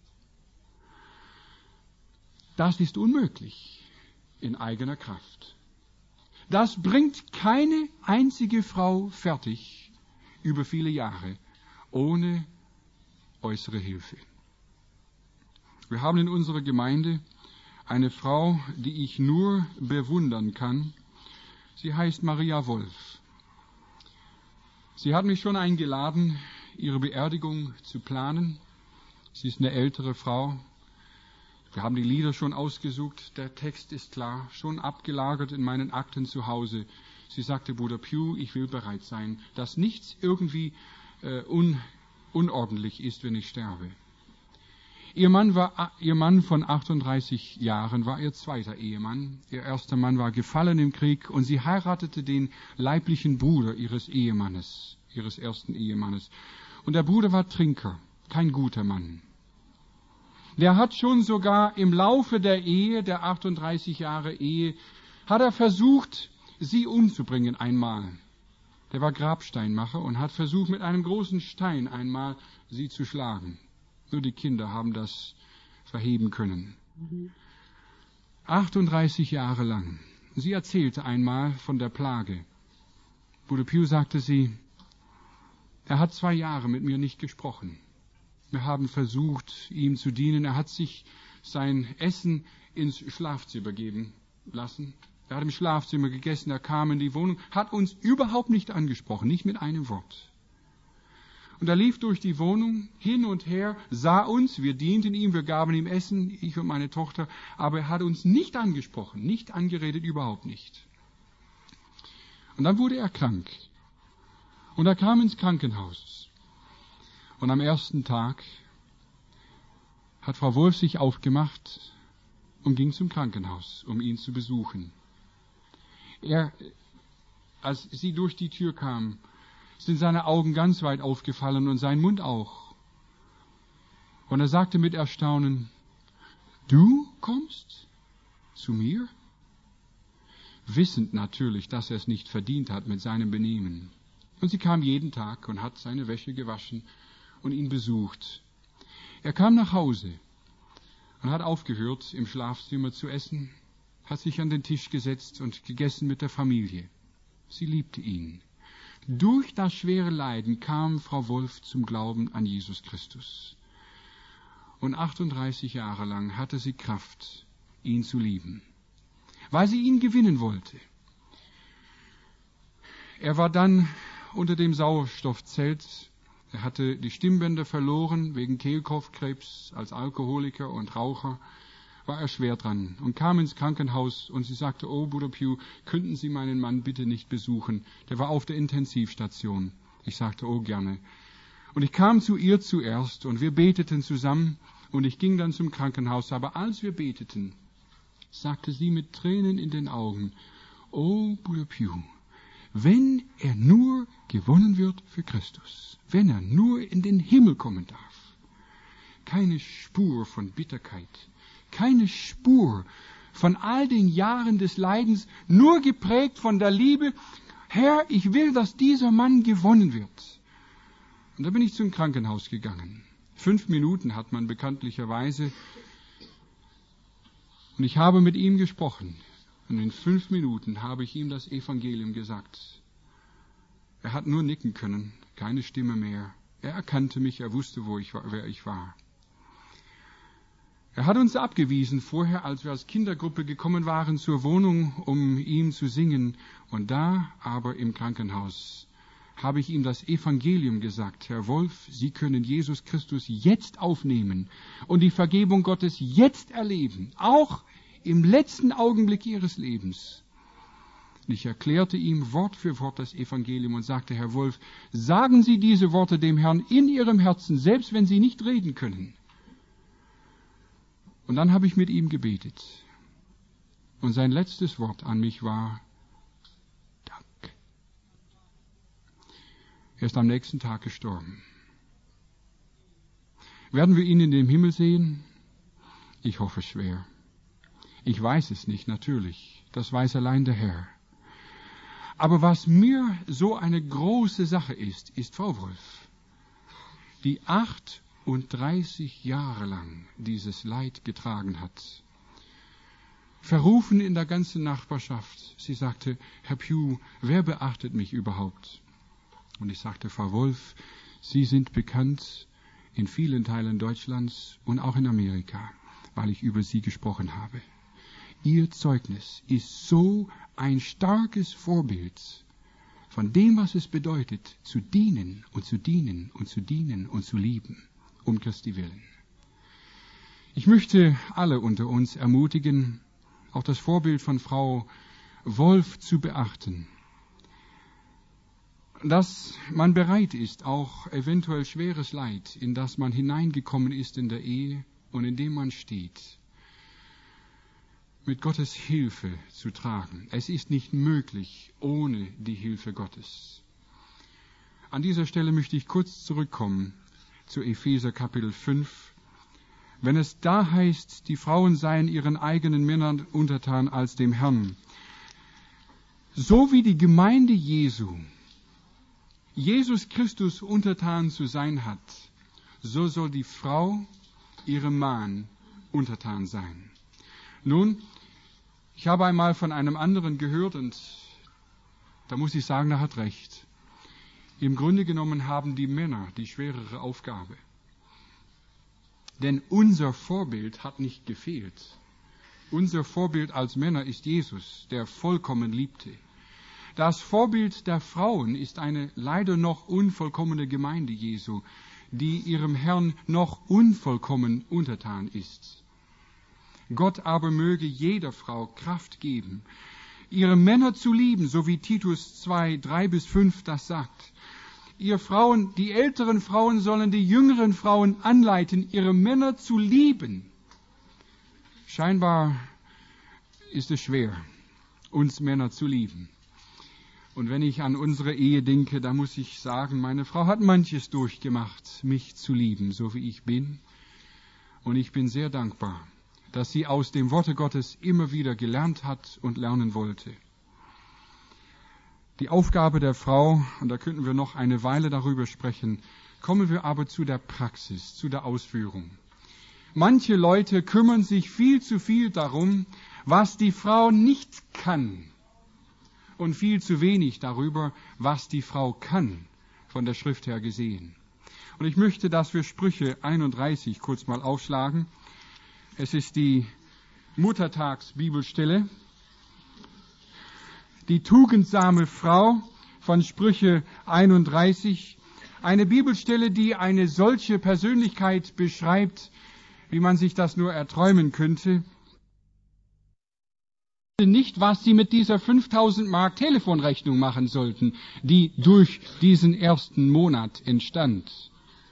Das ist unmöglich in eigener Kraft. Das bringt keine einzige Frau fertig über viele Jahre ohne äußere Hilfe. Wir haben in unserer Gemeinde eine Frau, die ich nur bewundern kann. Sie heißt Maria Wolf. Sie hat mich schon eingeladen, ihre Beerdigung zu planen. Sie ist eine ältere Frau. Wir haben die Lieder schon ausgesucht. Der Text ist klar, schon abgelagert in meinen Akten zu Hause. Sie sagte, Bruder Pugh, ich will bereit sein, dass nichts irgendwie äh, un, unordentlich ist, wenn ich sterbe. Ihr Mann war, ihr Mann von achtunddreißig Jahren war ihr zweiter Ehemann. Ihr erster Mann war gefallen im Krieg und sie heiratete den leiblichen Bruder ihres Ehemannes, ihres ersten Ehemannes. Und der Bruder war Trinker, kein guter Mann. Der hat schon sogar im Laufe der Ehe, der achtunddreißig Jahre Ehe, hat er versucht, sie umzubringen einmal. Der war Grabsteinmacher und hat versucht, mit einem großen Stein einmal sie zu schlagen. Nur die Kinder haben das verheben können. achtunddreißig Jahre lang. Sie erzählte einmal von der Plage. Bruder Pew sagte sie, er hat zwei Jahre mit mir nicht gesprochen. Wir haben versucht, ihm zu dienen. Er hat sich sein Essen ins Schlafzimmer geben lassen. Er hat im Schlafzimmer gegessen, er kam in die Wohnung, hat uns überhaupt nicht angesprochen, nicht mit einem Wort. Und er lief durch die Wohnung hin und her, sah uns, wir dienten ihm, wir gaben ihm Essen, ich und meine Tochter, aber er hat uns nicht angesprochen, nicht angeredet, überhaupt nicht. Und dann wurde er krank. Und er kam ins Krankenhaus. Und am ersten Tag hat Frau Wolf sich aufgemacht und ging zum Krankenhaus, um ihn zu besuchen. Er, als sie durch die Tür kam, sind seine Augen ganz weit aufgefallen und sein Mund auch. Und er sagte mit Erstaunen, du kommst zu mir? Wissend natürlich, dass er es nicht verdient hat mit seinem Benehmen. Und sie kam jeden Tag und hat seine Wäsche gewaschen und ihn besucht. Er kam nach Hause und hat aufgehört, im Schlafzimmer zu essen, hat sich an den Tisch gesetzt und gegessen mit der Familie. Sie liebte ihn. Durch das schwere Leiden kam Frau Wolf zum Glauben an Jesus Christus. Und achtunddreißig Jahre lang hatte sie Kraft, ihn zu lieben, weil sie ihn gewinnen wollte. Er war dann unter dem Sauerstoffzelt. Er hatte die Stimmbänder verloren wegen Kehlkopfkrebs. Als Alkoholiker und Raucher war er schwer dran und kam ins Krankenhaus und sie sagte, oh, Bruder Pew, könnten Sie meinen Mann bitte nicht besuchen? Der war auf der Intensivstation. Ich sagte, oh, gerne. Und ich kam zu ihr zuerst und wir beteten zusammen und ich ging dann zum Krankenhaus. Aber als wir beteten, sagte sie mit Tränen in den Augen, oh, Bruder Pew, wenn er nur gewonnen wird für Christus, wenn er nur in den Himmel kommen darf, keine Spur von Bitterkeit, keine Spur von all den Jahren des Leidens, nur geprägt von der Liebe, Herr, ich will, dass dieser Mann gewonnen wird. Und da bin ich zum Krankenhaus gegangen. Fünf Minuten hat man bekanntlicherweise. Und ich habe mit ihm gesprochen. Und in fünf Minuten habe ich ihm das Evangelium gesagt. Er hat nur nicken können, keine Stimme mehr. Er erkannte mich, er wusste, wo ich war, wer ich war. Er hat uns abgewiesen vorher, als wir als Kindergruppe gekommen waren zur Wohnung, um ihm zu singen. Und da aber im Krankenhaus habe ich ihm das Evangelium gesagt. Herr Wolf, Sie können Jesus Christus jetzt aufnehmen und die Vergebung Gottes jetzt erleben, auch im letzten Augenblick Ihres Lebens. Und ich erklärte ihm Wort für Wort das Evangelium und sagte, Herr Wolf, sagen Sie diese Worte dem Herrn in Ihrem Herzen, selbst wenn Sie nicht reden können. Und dann habe ich mit ihm gebetet. Und sein letztes Wort an mich war, Dank. Er ist am nächsten Tag gestorben. Werden wir ihn in dem Himmel sehen? Ich hoffe schwer. Ich weiß es nicht, natürlich. Das weiß allein der Herr. Aber was mir so eine große Sache ist, ist Frau Wolf, die achtunddreißig Jahre lang dieses Leid getragen hat. Verrufen in der ganzen Nachbarschaft. Sie sagte, Herr Pew, wer beachtet mich überhaupt? Und ich sagte, Frau Wolf, Sie sind bekannt in vielen Teilen Deutschlands und auch in Amerika, weil ich über Sie gesprochen habe. Ihr Zeugnis ist so ein starkes Vorbild von dem, was es bedeutet, zu dienen und zu dienen und zu dienen und zu lieben, um Christi willen. Ich möchte alle unter uns ermutigen, auch das Vorbild von Frau Wolf zu beachten, dass man bereit ist, auch eventuell schweres Leid, in das man hineingekommen ist in der Ehe und in dem man steht, mit Gottes Hilfe zu tragen. Es ist nicht möglich ohne die Hilfe Gottes. An dieser Stelle möchte ich kurz zurückkommen zu Epheser Kapitel fünf, wenn es da heißt, die Frauen seien ihren eigenen Männern untertan als dem Herrn. So wie die Gemeinde Jesu Jesus Christus untertan zu sein hat, so soll die Frau ihrem Mann untertan sein. Nun, ich habe einmal von einem anderen gehört und da muss ich sagen, er hat recht. Im Grunde genommen haben die Männer die schwerere Aufgabe. Denn unser Vorbild hat nicht gefehlt. Unser Vorbild als Männer ist Jesus, der vollkommen liebte. Das Vorbild der Frauen ist eine leider noch unvollkommene Gemeinde Jesu, die ihrem Herrn noch unvollkommen untertan ist. Gott aber möge jeder Frau Kraft geben, ihre Männer zu lieben, so wie Titus zwei, drei bis fünf das sagt. Ihr Frauen, die älteren Frauen sollen die jüngeren Frauen anleiten, ihre Männer zu lieben. Scheinbar ist es schwer, uns Männer zu lieben. Und wenn ich an unsere Ehe denke, da muss ich sagen, meine Frau hat manches durchgemacht, mich zu lieben, so wie ich bin. Und ich bin sehr dankbar, dass sie aus dem Worte Gottes immer wieder gelernt hat und lernen wollte. Die Aufgabe der Frau, und da könnten wir noch eine Weile darüber sprechen, kommen wir aber zu der Praxis, zu der Ausführung. Manche Leute kümmern sich viel zu viel darum, was die Frau nicht kann, und viel zu wenig darüber, was die Frau kann, von der Schrift her gesehen. Und ich möchte, dass wir Sprüche einunddreißig kurz mal aufschlagen. Es ist die Muttertagsbibelstelle. Die tugendsame Frau von Sprüche einunddreißig. Eine Bibelstelle, die eine solche Persönlichkeit beschreibt, wie man sich das nur erträumen könnte. Nicht, was sie mit dieser fünftausend Mark Telefonrechnung machen sollten, die durch diesen ersten Monat entstand.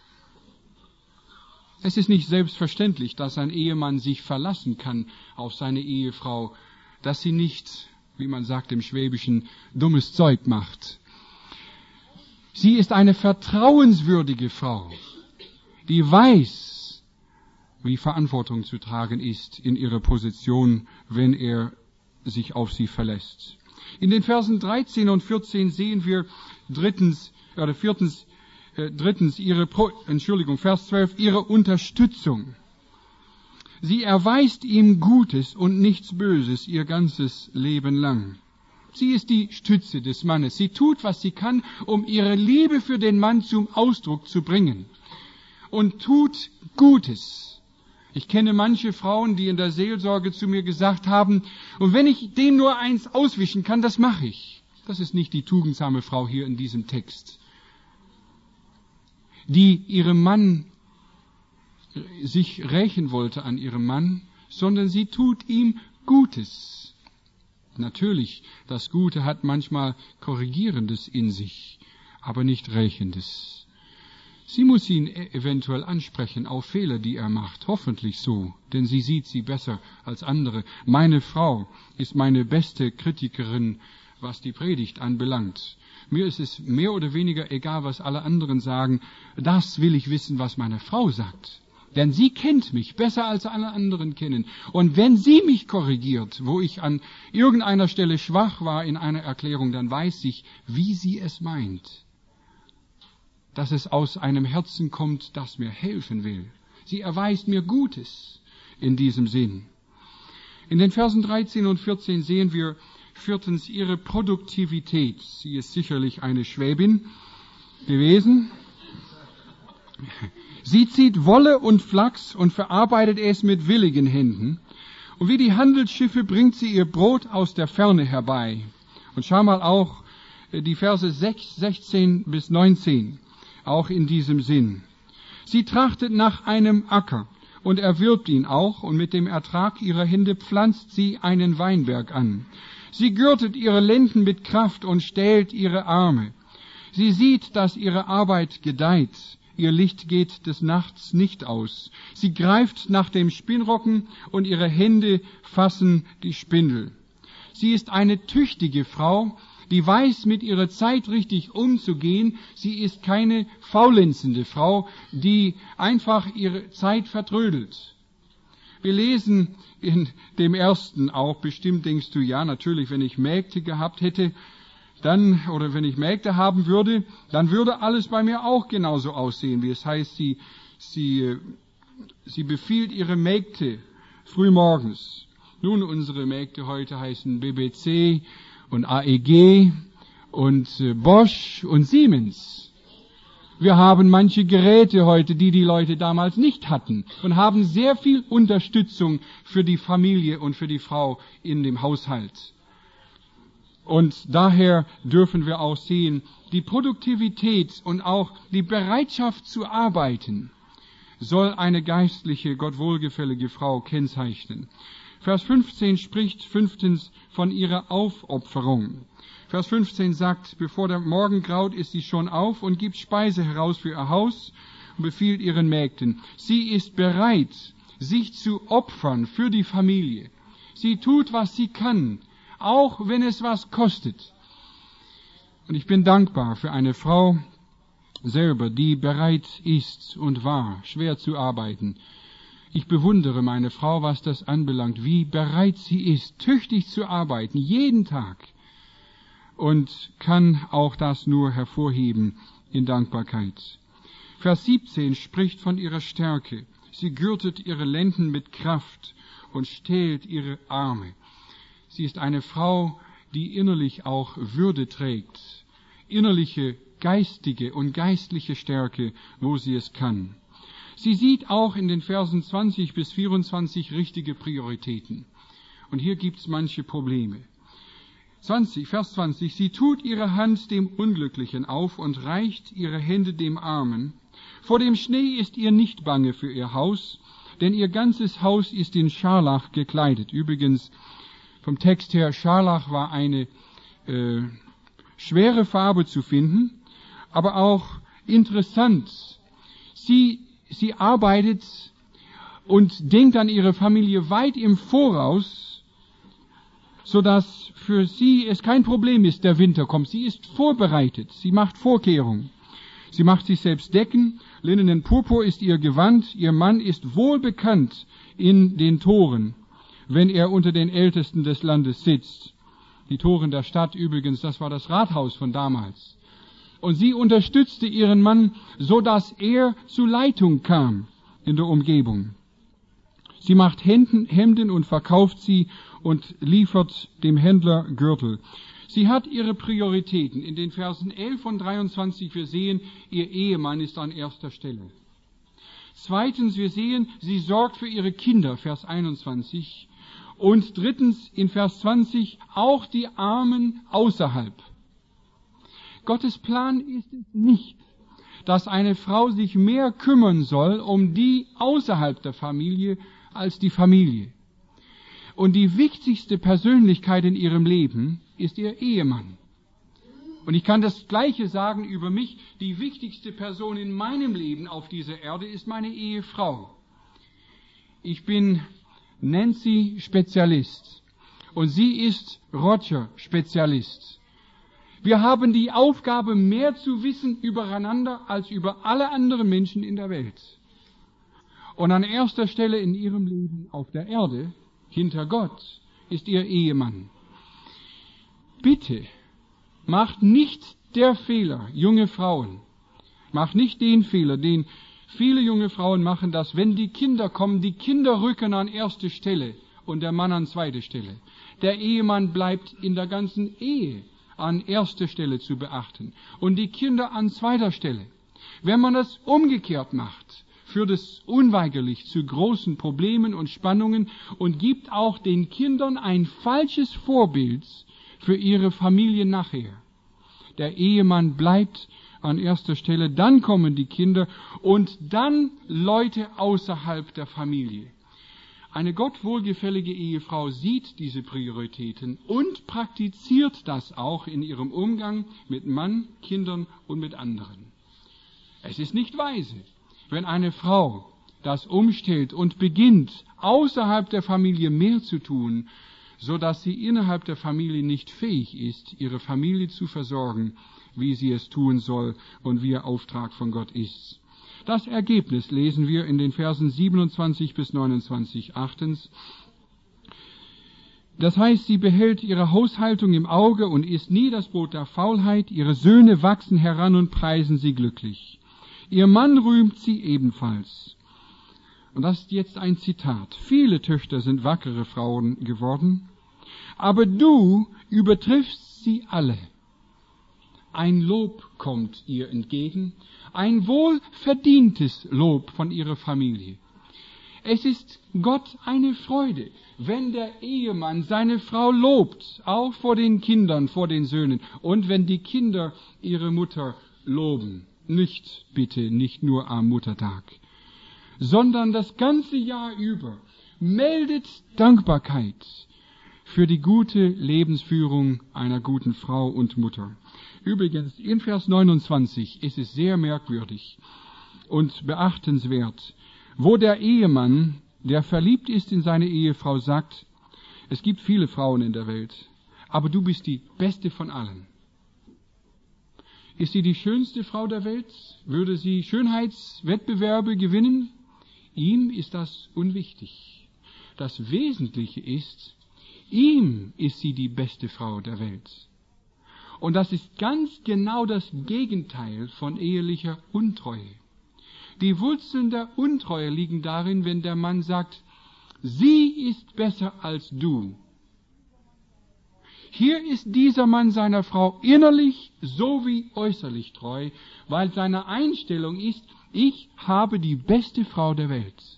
Es ist nicht selbstverständlich, dass ein Ehemann sich verlassen kann auf seine Ehefrau, dass sie nicht, wie man sagt im Schwäbischen, dummes Zeug macht. Sie ist eine vertrauenswürdige Frau, die weiß, wie Verantwortung zu tragen ist in ihrer Position, wenn er sich auf sie verlässt. In den Versen dreizehn und vierzehn sehen wir drittens, oder viertens, äh, drittens ihre, Pro, Entschuldigung, Vers zwölf, ihre Unterstützung. Sie erweist ihm Gutes und nichts Böses ihr ganzes Leben lang. Sie ist die Stütze des Mannes. Sie tut, was sie kann, um ihre Liebe für den Mann zum Ausdruck zu bringen. Und tut Gutes. Ich kenne manche Frauen, die in der Seelsorge zu mir gesagt haben, und wenn ich dem nur eins auswischen kann, das mache ich. Das ist nicht die tugendsame Frau hier in diesem Text, die ihrem Mann sich rächen wollte an ihrem Mann, sondern sie tut ihm Gutes. Natürlich, das Gute hat manchmal Korrigierendes in sich, aber nicht Rächendes. Sie muss ihn eventuell ansprechen auf Fehler, die er macht. Hoffentlich so, denn sie sieht sie besser als andere. Meine Frau ist meine beste Kritikerin, was die Predigt anbelangt. Mir ist es mehr oder weniger egal, was alle anderen sagen. Das will ich wissen, was meine Frau sagt. Denn sie kennt mich besser, als alle anderen kennen. Und wenn sie mich korrigiert, wo ich an irgendeiner Stelle schwach war in einer Erklärung, dann weiß ich, wie sie es meint. Dass es aus einem Herzen kommt, das mir helfen will. Sie erweist mir Gutes in diesem Sinn. In den Versen dreizehn und vierzehn sehen wir viertens ihre Produktivität. Sie ist sicherlich eine Schwäbin gewesen. Sie zieht Wolle und Flachs und verarbeitet es mit willigen Händen. Und wie die Handelsschiffe bringt sie ihr Brot aus der Ferne herbei. Und schau mal auch die Verse sechs, sechzehn bis neunzehn. Auch in diesem Sinn. Sie trachtet nach einem Acker und erwirbt ihn auch, und mit dem Ertrag ihrer Hände pflanzt sie einen Weinberg an. Sie gürtet ihre Lenden mit Kraft und stählt ihre Arme. Sie sieht, dass ihre Arbeit gedeiht. Ihr Licht geht des Nachts nicht aus. Sie greift nach dem Spinnrocken und ihre Hände fassen die Spindel. Sie ist eine tüchtige Frau, die weiß, mit ihrer Zeit richtig umzugehen. Sie ist keine faulenzende Frau, die einfach ihre Zeit vertrödelt. Wir lesen in dem ersten auch, bestimmt denkst du, ja, natürlich, wenn ich Mägde gehabt hätte, dann, oder wenn ich Mägde haben würde, dann würde alles bei mir auch genauso aussehen, wie es heißt, sie, sie, sie befiehlt ihre Mägde frühmorgens. Nun, unsere Mägde heute heißen B B C und A E G und Bosch und Siemens. Wir haben manche Geräte heute, die die Leute damals nicht hatten, und haben sehr viel Unterstützung für die Familie und für die Frau in dem Haushalt. Und daher dürfen wir auch sehen, die Produktivität und auch die Bereitschaft zu arbeiten soll eine geistliche, Gott wohlgefällige Frau kennzeichnen. Vers fünfzehn spricht fünftens von ihrer Aufopferung. Vers fünfzehn sagt, bevor der Morgen graut, ist sie schon auf und gibt Speise heraus für ihr Haus und befiehlt ihren Mägden. Sie ist bereit, sich zu opfern für die Familie. Sie tut, was sie kann, auch wenn es was kostet. Und ich bin dankbar für eine Frau selber, die bereit ist und war, schwer zu arbeiten. Ich bewundere meine Frau, was das anbelangt, wie bereit sie ist, tüchtig zu arbeiten, jeden Tag. Und kann auch das nur hervorheben in Dankbarkeit. Vers siebzehn spricht von ihrer Stärke. Sie gürtet ihre Lenden mit Kraft und stählt ihre Arme. Sie ist eine Frau, die innerlich auch Würde trägt, innerliche, geistige und geistliche Stärke, wo sie es kann. Sie sieht auch in den Versen zwanzig bis vierundzwanzig richtige Prioritäten. Und hier gibt's manche Probleme. zwanzig, Vers zwanzig, sie tut ihre Hand dem Unglücklichen auf und reicht ihre Hände dem Armen. Vor dem Schnee ist ihr nicht bange für ihr Haus, denn ihr ganzes Haus ist in Scharlach gekleidet. Übrigens, vom Text her, Scharlach war eine äh, schwere Farbe zu finden, aber auch interessant. Sie, sie arbeitet und denkt an ihre Familie weit im Voraus, sodass für sie es kein Problem ist, der Winter kommt. Sie ist vorbereitet, sie macht Vorkehrungen. Sie macht sich selbst Decken, linnenen Purpur ist ihr Gewand, ihr Mann ist wohl bekannt in den Toren, wenn er unter den Ältesten des Landes sitzt. Die Toren der Stadt übrigens, das war das Rathaus von damals. Und sie unterstützte ihren Mann, so dass er zu Leitung kam in der Umgebung. Sie macht Hemden und verkauft sie und liefert dem Händler Gürtel. Sie hat ihre Prioritäten. In den Versen elf und dreiundzwanzig, wir sehen, ihr Ehemann ist an erster Stelle. Zweitens, wir sehen, sie sorgt für ihre Kinder, Vers einundzwanzig. Und drittens, in Vers zwanzig, auch die Armen außerhalb. Gottes Plan ist es nicht, dass eine Frau sich mehr kümmern soll um die außerhalb der Familie als die Familie. Und die wichtigste Persönlichkeit in ihrem Leben ist ihr Ehemann. Und ich kann das Gleiche sagen über mich. Die wichtigste Person in meinem Leben auf dieser Erde ist meine Ehefrau. Ich bin Nancy Spezialist und sie ist Roger Spezialist. Wir haben die Aufgabe, mehr zu wissen übereinander als über alle anderen Menschen in der Welt. Und an erster Stelle in ihrem Leben auf der Erde, hinter Gott, ist ihr Ehemann. Bitte, macht nicht der Fehler, junge Frauen, macht nicht den Fehler, den viele junge Frauen machen, dass wenn die Kinder kommen, die Kinder rücken an erste Stelle und der Mann an zweite Stelle. Der Ehemann bleibt in der ganzen Ehe an erster Stelle zu beachten und die Kinder an zweiter Stelle. Wenn man das umgekehrt macht, führt es unweigerlich zu großen Problemen und Spannungen und gibt auch den Kindern ein falsches Vorbild für ihre Familie nachher. Der Ehemann bleibt an erster Stelle, dann kommen die Kinder und dann Leute außerhalb der Familie. Eine Gott wohlgefällige Ehefrau sieht diese Prioritäten und praktiziert das auch in ihrem Umgang mit Mann, Kindern und mit anderen. Es ist nicht weise, wenn eine Frau das umstellt und beginnt, außerhalb der Familie mehr zu tun, so dass sie innerhalb der Familie nicht fähig ist, ihre Familie zu versorgen, wie sie es tun soll und wie ihr Auftrag von Gott ist. Das Ergebnis lesen wir in den Versen siebenundzwanzig bis neunundzwanzig. Achtens. Das heißt, sie behält ihre Haushaltung im Auge und isst nie das Brot der Faulheit. Ihre Söhne wachsen heran und preisen sie glücklich. Ihr Mann rühmt sie ebenfalls. Und das ist jetzt ein Zitat. Viele Töchter sind wackere Frauen geworden, aber du übertriffst sie alle. Ein Lob kommt ihr entgegen, ein wohlverdientes Lob von ihrer Familie. Es ist Gott eine Freude, wenn der Ehemann seine Frau lobt, auch vor den Kindern, vor den Söhnen, und wenn die Kinder ihre Mutter loben. Nicht, bitte, nicht nur am Muttertag, sondern das ganze Jahr über. Meldet Dankbarkeit für die gute Lebensführung einer guten Frau und Mutter. Übrigens, in Vers neunundzwanzig ist es sehr merkwürdig und beachtenswert, wo der Ehemann, der verliebt ist in seine Ehefrau, sagt, es gibt viele Frauen in der Welt, aber du bist die beste von allen. Ist sie die schönste Frau der Welt? Würde sie Schönheitswettbewerbe gewinnen? Ihm ist das unwichtig. Das Wesentliche ist, ihm ist sie die beste Frau der Welt. Und das ist ganz genau das Gegenteil von ehelicher Untreue. Die Wurzeln der Untreue liegen darin, wenn der Mann sagt, sie ist besser als du. Hier ist dieser Mann seiner Frau innerlich sowie äußerlich treu, weil seine Einstellung ist, ich habe die beste Frau der Welt.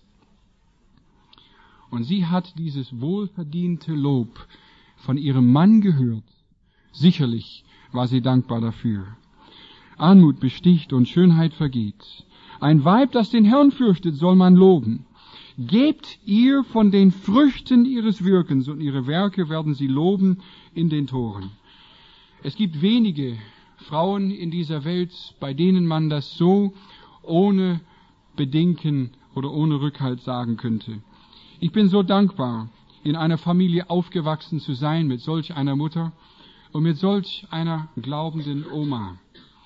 Und sie hat dieses wohlverdiente Lob von ihrem Mann gehört. Sicherlich war sie dankbar dafür. Anmut besticht und Schönheit vergeht. Ein Weib, das den Herrn fürchtet, soll man loben. Gebt ihr von den Früchten ihres Wirkens, und ihre Werke werden sie loben in den Toren. Es gibt wenige Frauen in dieser Welt, bei denen man das so ohne Bedenken oder ohne Rückhalt sagen könnte. Ich bin so dankbar, in einer Familie aufgewachsen zu sein mit solch einer Mutter und mit solch einer glaubenden Oma.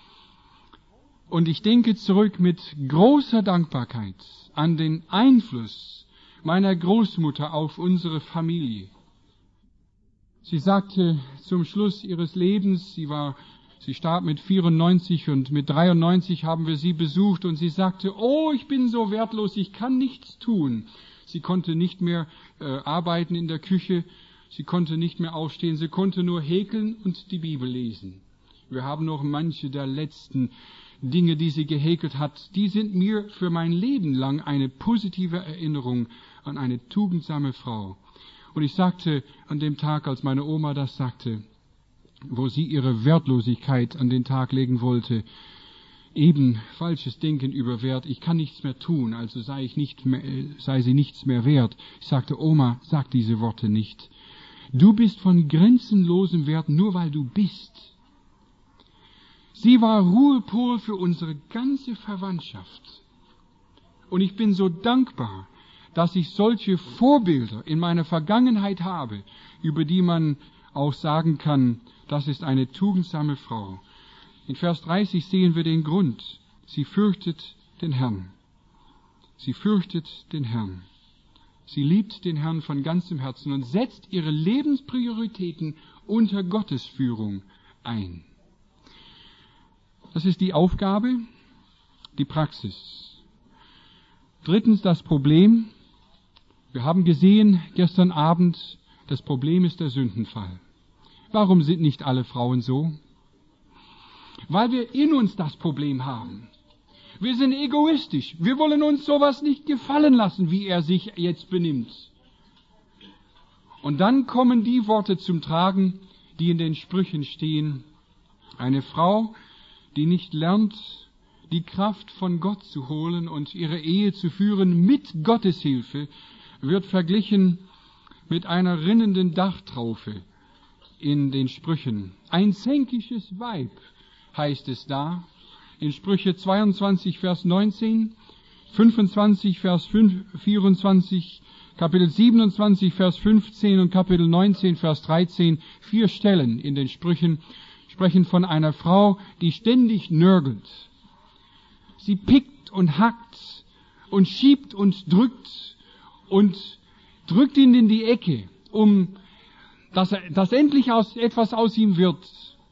Und ich denke zurück mit großer Dankbarkeit an den Einfluss meiner Großmutter auf unsere Familie. Sie sagte zum Schluss ihres Lebens, sie war, sie starb mit vierundneunzig und mit dreiundneunzig haben wir sie besucht, und sie sagte, oh, ich bin so wertlos, ich kann nichts tun. Sie konnte nicht mehr äh, arbeiten in der Küche, sie konnte nicht mehr aufstehen, sie konnte nur häkeln und die Bibel lesen. Wir haben noch manche der letzten Dinge, die sie gehäkelt hat, die sind mir für mein Leben lang eine positive Erinnerung an eine tugendsame Frau. Und ich sagte an dem Tag, als meine Oma das sagte, wo sie ihre Wertlosigkeit an den Tag legen wollte, eben falsches Denken über Wert, ich kann nichts mehr tun, also sei ich nicht mehr, sei sie nichts mehr wert. Ich sagte, Oma, sag diese Worte nicht. Du bist von grenzenlosem Wert, nur weil du bist. Sie war Ruhepol für unsere ganze Verwandtschaft. Und ich bin so dankbar, dass ich solche Vorbilder in meiner Vergangenheit habe, über die man auch sagen kann, das ist eine tugendsame Frau. In Vers dreißig sehen wir den Grund. Sie fürchtet den Herrn. Sie fürchtet den Herrn. Sie liebt den Herrn von ganzem Herzen und setzt ihre Lebensprioritäten unter Gottes Führung ein. Das ist die Aufgabe, die Praxis. Drittens das Problem. Wir haben gesehen gestern Abend, das Problem ist der Sündenfall. Warum sind nicht alle Frauen so? Weil wir in uns das Problem haben. Wir sind egoistisch. Wir wollen uns sowas nicht gefallen lassen, wie er sich jetzt benimmt. Und dann kommen die Worte zum Tragen, die in den Sprüchen stehen. Eine Frau, die nicht lernt, die Kraft von Gott zu holen und ihre Ehe zu führen mit Gottes Hilfe, wird verglichen mit einer rinnenden Dachtraufe in den Sprüchen. Ein zänkisches Weib, heißt es da, in Sprüche zweiundzwanzig, Vers neunzehn, fünfundzwanzig, Vers vierundzwanzig, Kapitel siebenundzwanzig, Vers fünfzehn und Kapitel neunzehn, Vers dreizehn, vier Stellen in den Sprüchen sprechen von einer Frau, die ständig nörgelt. Sie pickt und hackt und schiebt und drückt und drückt ihn in die Ecke, um dass, er, dass endlich aus, etwas aus ihm wird.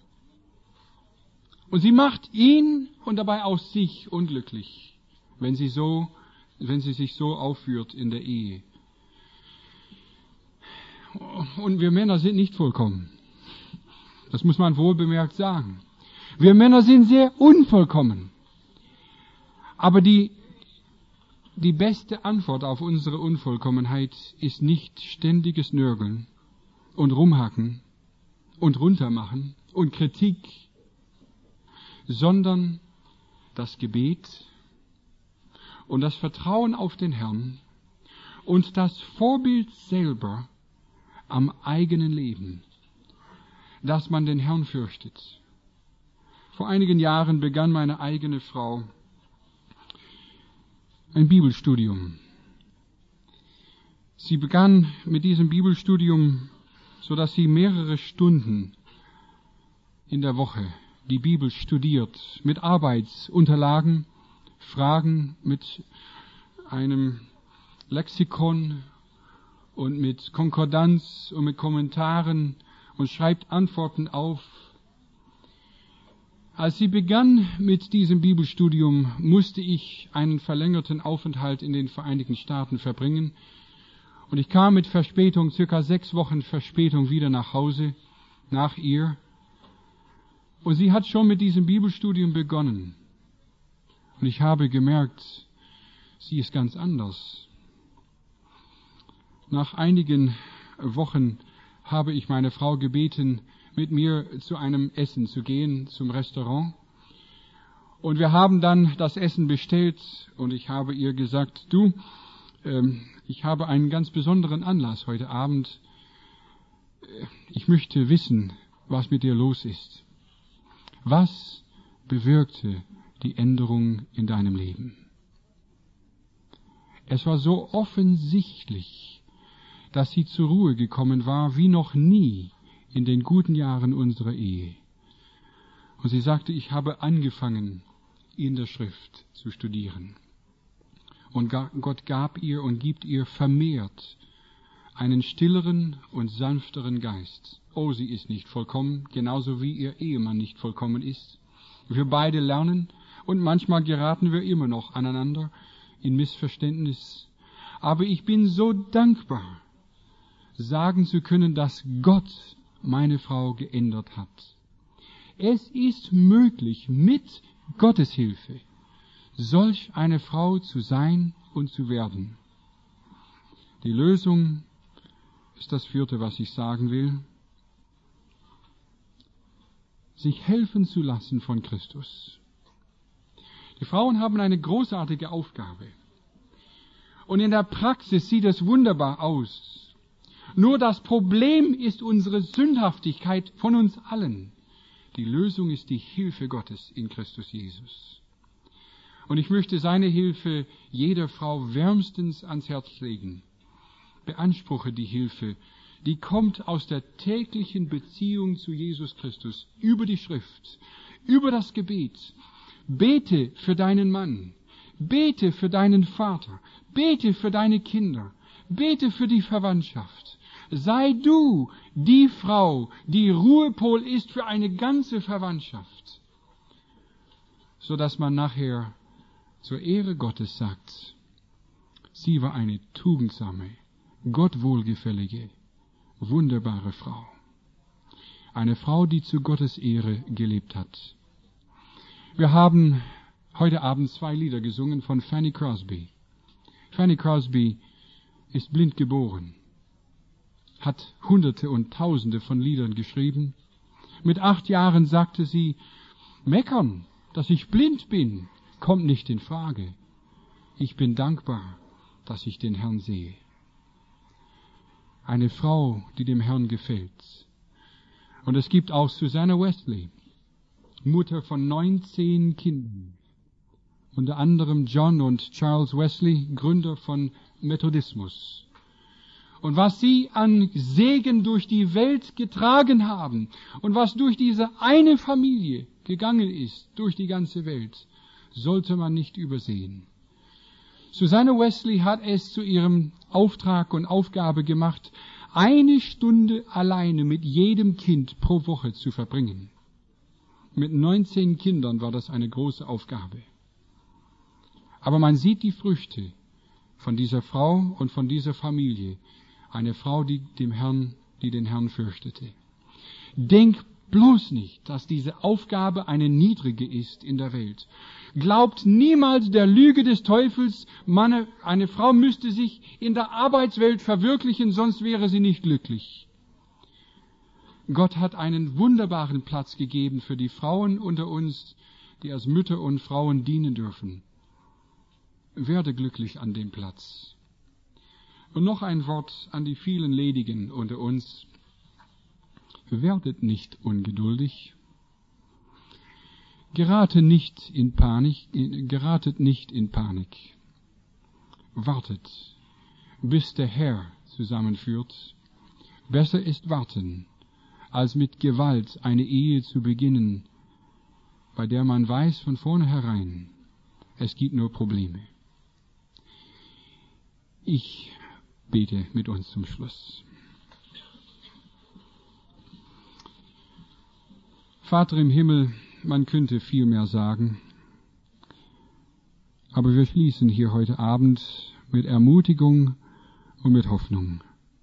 Und sie macht ihn und dabei auch sich unglücklich, wenn sie so, wenn sie sich so aufführt in der Ehe. Und wir Männer sind nicht vollkommen. Das muss man wohlbemerkt sagen. Wir Männer sind sehr unvollkommen. Aber die, die beste Antwort auf unsere Unvollkommenheit ist nicht ständiges Nörgeln und Rumhacken und Runtermachen und Kritik, sondern das Gebet und das Vertrauen auf den Herrn und das Vorbild selber am eigenen Leben, dass man den Herrn fürchtet. Vor einigen Jahren begann meine eigene Frau ein Bibelstudium. Sie begann mit diesem Bibelstudium, so dass sie mehrere Stunden in der Woche die Bibel studiert, mit Arbeitsunterlagen, Fragen, mit einem Lexikon und mit Konkordanz und mit Kommentaren und schreibt Antworten auf. Als sie begann mit diesem Bibelstudium, musste ich einen verlängerten Aufenthalt in den Vereinigten Staaten verbringen. Und ich kam mit Verspätung, circa sechs Wochen Verspätung, wieder nach Hause, nach ihr. Und sie hat schon mit diesem Bibelstudium begonnen. Und ich habe gemerkt, sie ist ganz anders. Nach einigen Wochen habe ich meine Frau gebeten, mit mir zu einem Essen zu gehen, zum Restaurant. Und wir haben dann das Essen bestellt und ich habe ihr gesagt, du, ähm, ich habe einen ganz besonderen Anlass heute Abend. Ich möchte wissen, was mit dir los ist. Was bewirkte die Änderung in deinem Leben? Es war so offensichtlich, dass sie zur Ruhe gekommen war, wie noch nie in den guten Jahren unserer Ehe. Und sie sagte, ich habe angefangen, in der Schrift zu studieren. Und Gott gab ihr und gibt ihr vermehrt einen stilleren und sanfteren Geist. Oh, sie ist nicht vollkommen, genauso wie ihr Ehemann nicht vollkommen ist. Wir beide lernen und manchmal geraten wir immer noch aneinander in Missverständnis. Aber ich bin so dankbar, sagen zu können, dass Gott meine Frau geändert hat. Es ist möglich, mit Gottes Hilfe solch eine Frau zu sein und zu werden. Die Lösung ist das vierte, was ich sagen will. Sich helfen zu lassen von Christus. Die Frauen haben eine großartige Aufgabe. Und in der Praxis sieht es wunderbar aus. Nur das Problem ist unsere Sündhaftigkeit von uns allen. Die Lösung ist die Hilfe Gottes in Christus Jesus. Und ich möchte seine Hilfe jeder Frau wärmstens ans Herz legen. Beanspruche die Hilfe, die kommt aus der täglichen Beziehung zu Jesus Christus, über die Schrift, über das Gebet. Bete für deinen Mann, bete für deinen Vater, bete für deine Kinder, bete für die Verwandtschaft. Sei du die Frau, die Ruhepol ist für eine ganze Verwandtschaft, so dass man nachher zur Ehre Gottes sagt, sie war eine tugendsame, Gott wohlgefällige, wunderbare Frau. Eine Frau, die zu Gottes Ehre gelebt hat. Wir haben heute Abend zwei Lieder gesungen von Fanny Crosby. Fanny Crosby ist blind geboren, hat Hunderte und Tausende von Liedern geschrieben. Mit acht Jahren sagte sie, meckern, dass ich blind bin, kommt nicht in Frage. Ich bin dankbar, dass ich den Herrn sehe. Eine Frau, die dem Herrn gefällt. Und es gibt auch Susanna Wesley, Mutter von neunzehn Kindern. Unter anderem John und Charles Wesley, Gründer von Methodismus. Und was sie an Segen durch die Welt getragen haben und was durch diese eine Familie gegangen ist, durch die ganze Welt, sollte man nicht übersehen. Susanne Wesley hat es zu ihrem Auftrag und Aufgabe gemacht, eine Stunde alleine mit jedem Kind pro Woche zu verbringen. Mit neunzehn Kindern war das eine große Aufgabe. Aber man sieht die Früchte von dieser Frau und von dieser Familie. Eine Frau, die dem Herrn, die den Herrn fürchtete. Denk bloß nicht, dass diese Aufgabe eine niedrige ist in der Welt. Glaubt niemals der Lüge des Teufels, man, eine Frau müsste sich in der Arbeitswelt verwirklichen, sonst wäre sie nicht glücklich. Gott hat einen wunderbaren Platz gegeben für die Frauen unter uns, die als Mütter und Frauen dienen dürfen. Werde glücklich an dem Platz. Und noch ein Wort an die vielen Ledigen unter uns. Werdet nicht ungeduldig. Gerate nicht in Panik, geratet nicht in Panik. Wartet, bis der Herr zusammenführt. Besser ist warten, als mit Gewalt eine Ehe zu beginnen, bei der man weiß von vornherein, es gibt nur Probleme. Ich bete mit uns zum Schluss. Vater im Himmel, man könnte viel mehr sagen, aber wir schließen hier heute Abend mit Ermutigung und mit Hoffnung.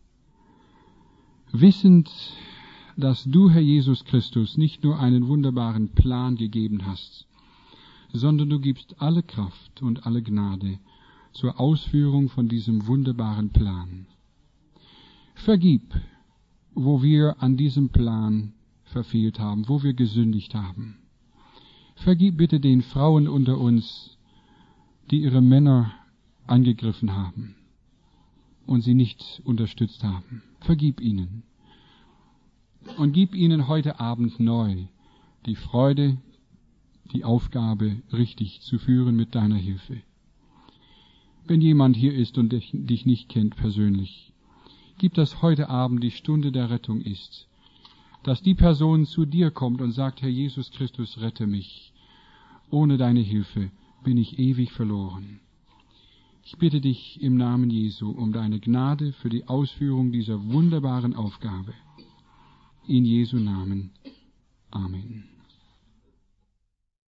Wissend, dass du, Herr Jesus Christus, nicht nur einen wunderbaren Plan gegeben hast, sondern du gibst alle Kraft und alle Gnade zur Ausführung von diesem wunderbaren Plan. Vergib, wo wir an diesem Plan verfehlt haben, wo wir gesündigt haben. Vergib bitte den Frauen unter uns, die ihre Männer angegriffen haben und sie nicht unterstützt haben. Vergib ihnen. Und gib ihnen heute Abend neu die Freude, die Aufgabe richtig zu führen mit deiner Hilfe. Wenn jemand hier ist und dich nicht kennt persönlich, gib, dass heute Abend die Stunde der Rettung ist, dass die Person zu dir kommt und sagt, Herr Jesus Christus, rette mich. Ohne deine Hilfe bin ich ewig verloren. Ich bitte dich im Namen Jesu um deine Gnade für die Ausführung dieser wunderbaren Aufgabe. In Jesu Namen. Amen.